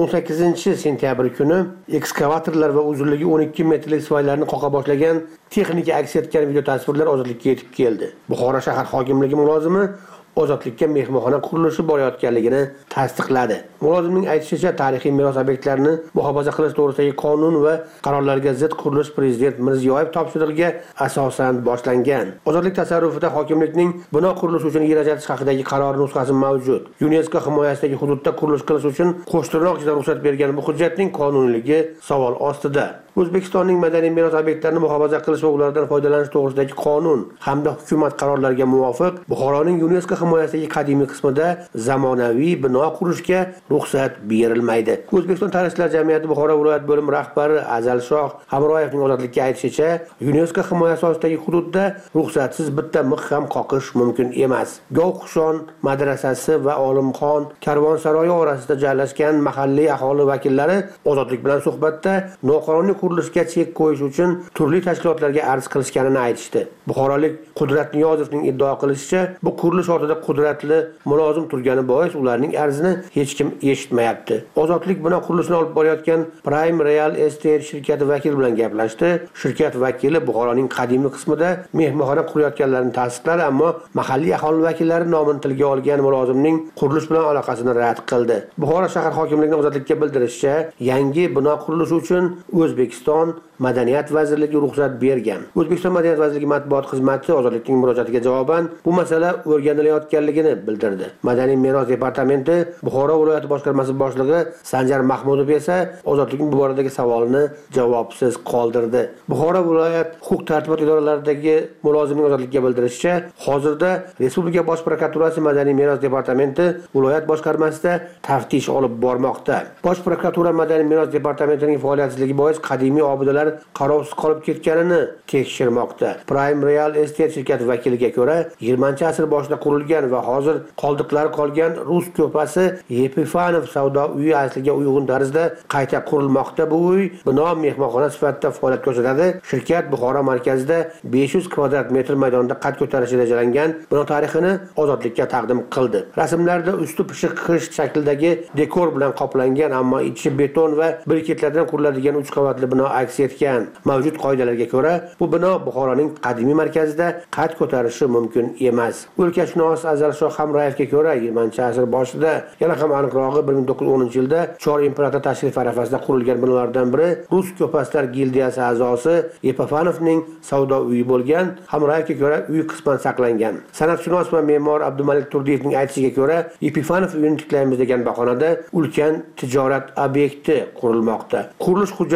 18-sentyabr kuni ekskavatorlar va uzunligi 12 metrlik svaylarni qoqa boshlagan texnika aks etgan video tasvirlar ozodlikka yetib keldi. Buxoro shahar hokimligi mulozimi ozodlikka mehmonxona qurilishi borayotganligini tasdiqladi. Mulozimning aytishicha, tarixiy meros obyektlarini muhofaza qilish to'g'risidagi qonun va qarorlarga zid qurilish Prezident Mirziyoyev topshirig'iga asosan boshlangan. Ozodlik tasarrufida hokimlikning bino qurilishi uchun yer ajratish haqidagi qaror nusxasi mavjud. UNESCO himoyasidagi hududda qurilish qilish uchun qo'shtirnoq ichida ruxsat bergan bu hujjatning qonuniyligi savol ostida. O'zbekistonning madaniy meros obyektlarini muhofaza qilish va ulardan foydalanish to'g'risidagi qonun hamda hukumat qarorlariga muvofiq Buxoroning UNESCO himoyasidagi qadimiy qismida zamonaviy bino qurishga ruxsat berilmaydi. O'zbekiston tarixchilar jamiyati Buxoro viloyat bo'limi rahbari Azalshoh Hamroyevning ozodlikka aytishicha, UNESCO himoyasi ostidagi hududda ruxsatsiz bitta mix ham qoqish mumkin emas. Govkushon madrasasi va Olimxon karvonsaroyi orasida joylashgan mahalliy aholi vakillari ozodlik bilan suhbatda noqonuniy qurilishga chek qo'yish uchun turli tashkilotlarga arz qilishganini aytishdi. Buxorolik Qudrat Niyozovning iddao qilishicha, bu qurilish ortida qudratli mulozim turgani bois ularning arzini hech kim eshitmayapti. Ozodlik bino qurilishini olib borayotgan Prime Real Estate shirkati vakili bilan gaplashdi. Shirkat vakili Buxoroning qadimiy qismida mehmonxona qurayotganlarini tasdiqladi, ammo mahalliy aholi vakillari nomini tilga olgan mulozimning qurilish bilan aloqasini rad qildi. Buxoro shahar hokimligining ozodlikka bildirishicha, yangi bino qurilishi uchun O'zbekiston Madaniyat vazirligi ruxsat bergan. O'zbekiston Madaniyat vazirligi matbuot xizmati ozodlikning murojaatiga javoban bu masala o'rganilayotganligini bildirdi. Madaniy meros departamenti Buxoro viloyati boshqarmasi boshlig'i Sanjar Mahmudov esa ozodlikning bu boradagi savolini javobsiz qoldirdi. Buxoro viloyat huquq tartibot idoralaridagi mulozimning ozodlikka bildirishicha, hozirda Respublika bosh prokuraturasi Madaniy meros departamenti viloyat boshqarmasida taftish olib bormoqda. Bosh prokuratura Madaniy meros departamentining faoliyatsizligi bois qadimiy obidalar qarovsiz qolib ketganini tekshirmoqda. Prime Real Estate shirkati vakiliga ko'ra, 20-asr boshida qurilgan va hozir qoldiqlari qolgan Rus ko'pasi Epifanov savdo uyi asliga uyg'un tarzda qayta qurilmoqda. Bu uy bino mehmonxona sifatida faoliyat ko'rsatadi. Shirkat Buxoro markazida 500 kvadrat metr maydonda qad ko'tarishi rejalangan bino tarixini ozodlikka taqdim qildi. Rasmlarda usti pishiq qish shaklidagi dekor bilan qoplangan, ammo ichi beton va briketlardan quriladigan 3 qavatli bino aks etgan. Mavjud qoidalarga ko'ra, bu bino Buxoroning qadimiy markazida qad ko'tarishi mumkin emas. O'lkashunos Azalshoh Hamroyevga ko'ra, 20-asr boshida, yana ham aniqrog'i 1910-yilda Chor imperator tashrif arafasida qurilgan binolardan biri Rus ko'paslar gildiyasi a'zosi Epifanovning savdo uyi bo'lgan. Hamroyevga ko'ra, uy qisman saqlangan. San'atshunos va me'mor Abdumalik Turdiyevning aytishiga ko'ra, Epifanov uyini tiklaymiz degan bahonada ulkan tijorat obyekti qurilmoqda. Qurilish hujjatlari bilan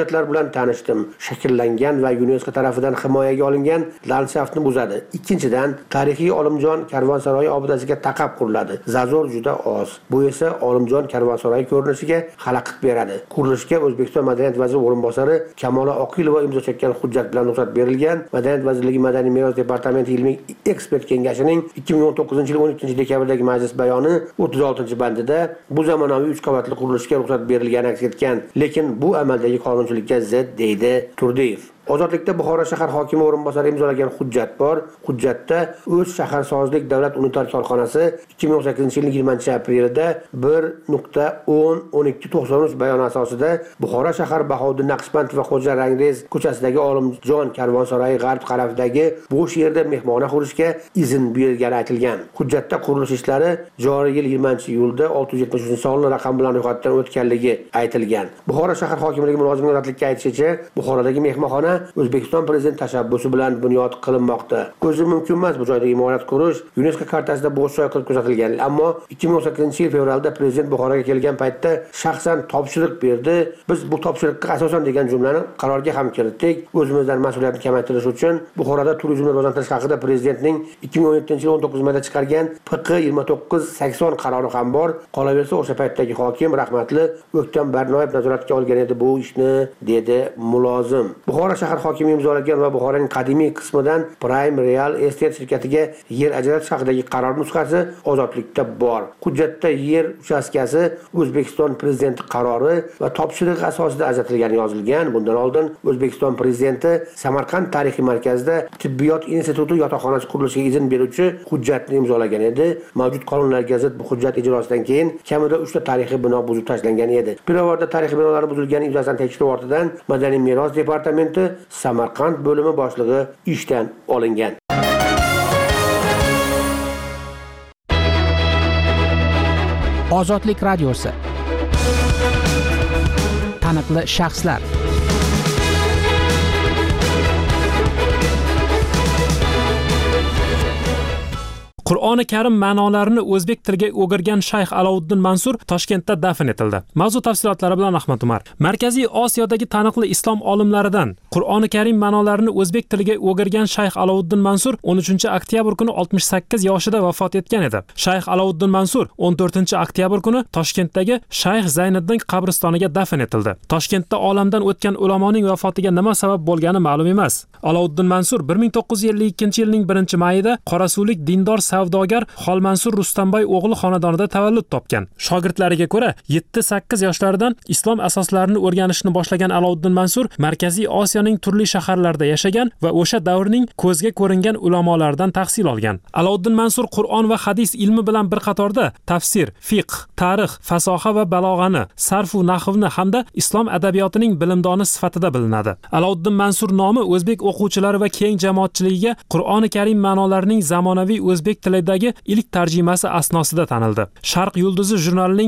bilan tanishdim. Shakllangan va UNESCO tarafidan himoyaga olingan landshaftni buzadi. Ikkinchidan, tarixiy Olimjon karvonsaroyi obidasiga taqab quriladi. Zazor juda oz. Bu esa Olimjon karvonsaroyi ko'rinishiga xalaqit beradi. Qurilishga O'zbekiston Madaniyat vaziri o'rinbosari Kamola Oqilova imzo chekkan hujjat bilan ruxsat berilgan. Madaniyat vazirligi Madaniy meros departamenti ilmiy ekspert kengashining 2019-yil 12-dekabrdagi majlis bayoni 36-bandida bu zamonaviy 3 qavatli qurilishga ruxsat berilgani aks etgan, lekin bu amaldagi qonunchilikka zid deydi Turdiyev. Ozodlikda Buxoro shahar hokimi o'rinbosari imzolagan hujjat bor. Hujjatda O'z shaharsozlik davlat unitar korxonasi 2018-yilning 20-aprelida 1.10.1293 bayoni asosida Buxoro shahar Bahodir Naqshband va Xo'ja Rangrez ko'chasidagi Olimjon karvonsaroyi g'arb tarafidagi bo'sh yerda mehmona qurishga izn berilgani aytilgan. Hujjatda qurilish ishlari joriy yil 20-iyulda 673-sonli raqam bilan ro'yxatdan o'tganligi aytilgan. Buxoro shahar hokimligi mulozimining razvedlikka aytishicha, Buxorodagi mehmonxona O'zbekiston prezident tashabbusi bilan bunyod qilinmoqda. O'zi mumkin emas bu joyda imorat qurish, UNESCO kartasida bo'sh joy qilib ko'rsatilgan. Ammo 2018-yil fevralda prezident Buxoroga kelgan paytda shaxsan topshiriq berdi. Biz bu topshiriqqa asosan degan jumlani qarorga ham kiritdik. O'zimizdan mas'uliyatni kamaytirish uchun Buxoroda turizmni rivojlantirish haqida prezidentning 2017-yil 19 mayda chiqargan PQ 2980 qarori ham bor. Qolaversa o'sha paytdagi hokim rahmatli O'ktam Barnoyev nazoratga olgan edi bu ishni, dedi mulozim. Buxoro shahar hokimi imzolagan va Buxoroning qadimiy qismidan Prime Real Estate shirkatiga yer ajratish haqidagi qaror nusxasi ozodlikda bor. Hujjatda yer uchastkasi O'zbekiston prezidenti qarori va topshirig'i asosida ajratilgani yozilgan. Bundan oldin O'zbekiston prezidenti Samarqand tarixiy markazida tibbiyot instituti yotoqxonasi qurilishiga izn beruvchi hujjatni imzolagan edi. Mavjud qonunlarga zid bu hujjat ijrosidan keyin kamida 3 ta tarixiy bino buzib tashlangan edi. Pirovardda tarixiy binolar buzilgani yuzasidan tekshiruv ortidan Madaniy meros departamenti Samarqand bo'limi boshlig'i ishdan olingan. Ozodlik radiosi. Taniqli shaxslar. Qur'oni Karim ma'nolarini o'zbek tiliga o'girgan Shayx Alovuddin Mansur Toshkentda dafn etildi. Mavzu tafsilotlari bilan Ahmad Umar. Markaziy Osiyodagi taniqli islom olimlaridan Qur'oni Karim ma'nolarini o'zbek tiliga o'girgan Shayx Alovuddin Mansur 13-oktyabr kuni 68 yoshida vafot etgan edi. Shayx Alovuddin Mansur 14-oktyabr kuni Toshkentdagi Shayx Zayniddin qabristoniga dafn etildi. Toshkentda olamdan o'tgan ulamoning vafotiga nima sabab bo'lgani ma'lum emas. Alovuddin Mansur 1952-yilning 1-mayida Qorasuvlik dindor savdogar Xolmansur Rustamboy o'g'li xonadonida tavallud topgan. Shogirdlariga ko'ra 7-8 yoshlaridan islom asoslarini o'rganishni boshlagan Alovuddin Mansur Markaziy Osiyoning turli shaharlarida yashagan va o'sha davrning ko'zga ko'ringan ulamolardan tahsil olgan. Alovuddin Mansur Qur'on va hadis ilmi bilan bir qatorda tafsir, fiqh, tarix, fasoha va balog'ani, sarf va nahvni hamda islom adabiyotining bilimdoni sifatida bilinadi. Alovuddin Mansur nomi o'zbek o'quvchilari va keng jamoatchiligiga Qur'oni Karim ma'nolarining zamonaviy o'zbek tilidagi ilk tarjimasi asnosida tanildi. Sharq yulduzi jurnalining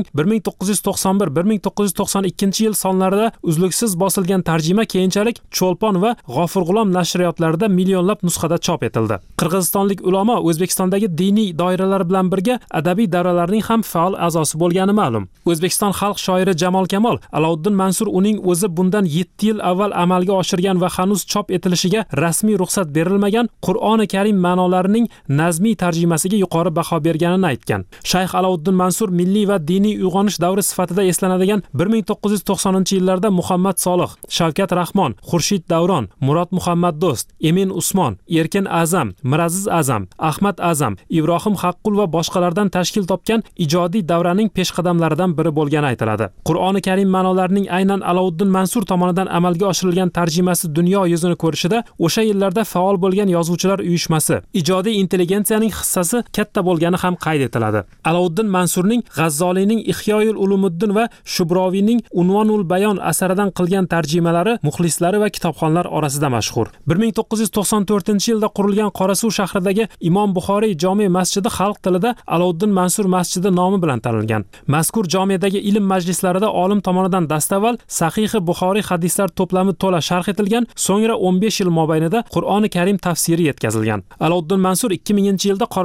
1991-1992 yil sonlarida uzluksiz bosilgan tarjima keyinchalik Cho'lpon va G'ofurg'ulom nashriyotlarida millionlab nusxada chop etildi. Qirg'izistonlik ulamo O'zbekistondagi diniy doiralar bilan birga adabiy davralarning ham faol a'zosi bo'lgani ma'lum. O'zbekiston xalq shoiri Jamol Kamol Alovuddin Mansur uning o'zi bundan 7 yil avval amalga oshirgan va hanuz chop etilishiga rasmiy ruxsat berilmagan Qur'oni Karim ma'nolarining nazmiy tarjimasiga yuqori baho berganini aytgan. Shayx Alovuddin Mansur milliy va diniy uyg'onish davri sifatida eslanadigan 1990-yillarda Muhammad Solih, Shavkat Rahmon, Xurshid Davron, Murod Muhammad Do'st, Emin Usmon, Erkin Azam, Miraziz Azam, Ahmad Azam, Ibrohim Haqqul va boshqalardan tashkil topgan ijodiy davraning peshqadamlaridan biri bo'lgani aytiladi. Qur'oni Karim ma'nolarining aynan Alovuddin Mansur tomonidan amalga oshirilgan tarjimasi dunyo yuzini ko'rishida o'sha yillarda faol bo'lgan yozuvchilar uyushmasi, ijodiy intelligensiyaning hissasi katta bo'lgani ham qayd etiladi. Alovuddin Mansurning G'azzoliyning Ihyoyul Ulumuddin va Shubroviyning Unvonul Bayon asaridan qilgan tarjimalari muxlislari va kitobxonlar orasida mashhur. 1994-yilda qurilgan Qorasuv shahridagi Imom Buxoriy jome masjidi xalq tilida Alovuddin Mansur masjidi nomi bilan tanilgan. Mazkur jomedagi ilm majlislarida olim tomonidan dastavval Sahih Buxoriy hadislar to'plami to'la sharh etilgan, so'ngra 15 yil mobaynida Qur'oni Karim tafsiri yetkazilgan. Alovuddin Mansur 2000-yilda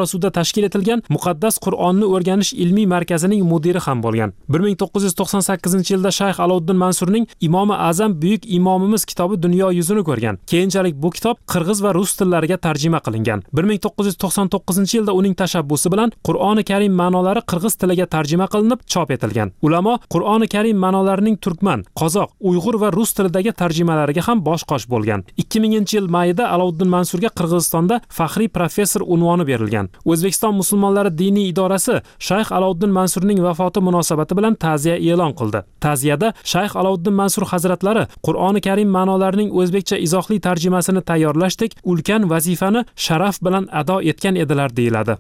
Qorasuvda tashkil etilgan Muqaddas Qur'onni o'rganish ilmiy markazining mudiri ham bo'lgan. 1998-yilda Shayx Aloddin Mansurning Imomi Azam buyuk imomimiz kitobi dunyo yuzini ko'rgan. Keyinchalik bu kitob qirg'iz va rus tillariga tarjima qilingan. 1999-yilda uning tashabbusi bilan Qur'oni Karim ma'nolari qirg'iz tiliga tarjima qilinib chop etilgan. Ulamo Qur'oni Karim ma'nolarining turkman, qozoq, uyg'ur va rus tilidagi tarjimalariga ham bosh-qosh bo'lgan. 2000-yil mayida Aloddin Mansurga Qirg'izistonda faxriy professor unvoni berilgan. O'zbekiston musulmonlari diniy idorasi Shayx Aloddin Mansurning vafoti munosabati bilan ta'ziya e'lon qildi. Ta'ziyada Shayx Aloddin Mansur hazratlari Qur'oni Karim ma'nolarining o'zbekcha izohli tarjimasini tayyorlashdek ulkan vazifani sharaf bilan ado etgan edilar deyiladi.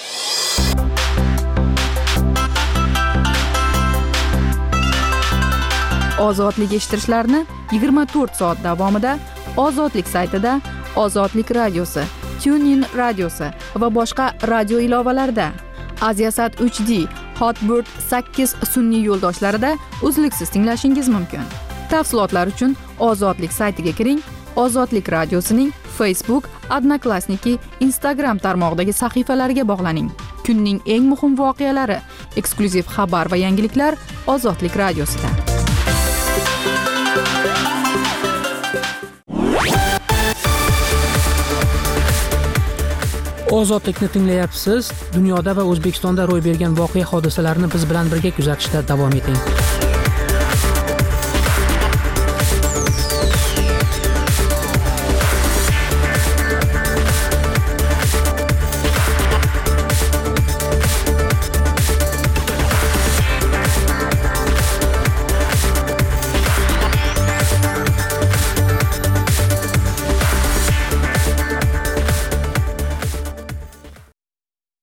Ozodlik eshittirishlarni 24 soat davomida Ozodlik saytida, Ozodlik radiosi, TuneIn radiosi va boshqa radio ilovalarida, Aziasat 3D, Hotbird 8 sun'iy yo'ldoshlarida uzluksiz tinglashingiz mumkin. Tafsilotlar uchun Ozodlik saytiga kiring. Ozodlik radiosining Facebook, Odnoklassniki, Instagram tarmog'idagi sahifalariga bog'laning. Kunning eng muhim voqealari, eksklyuziv xabar va yangiliklar Ozodlik radiosida. Ozodlikni tinglayapsiz. Dunyoda va O'zbekistonda ro'y bergan voqea hodisalarni biz bilan birga kuzatishda davom eting.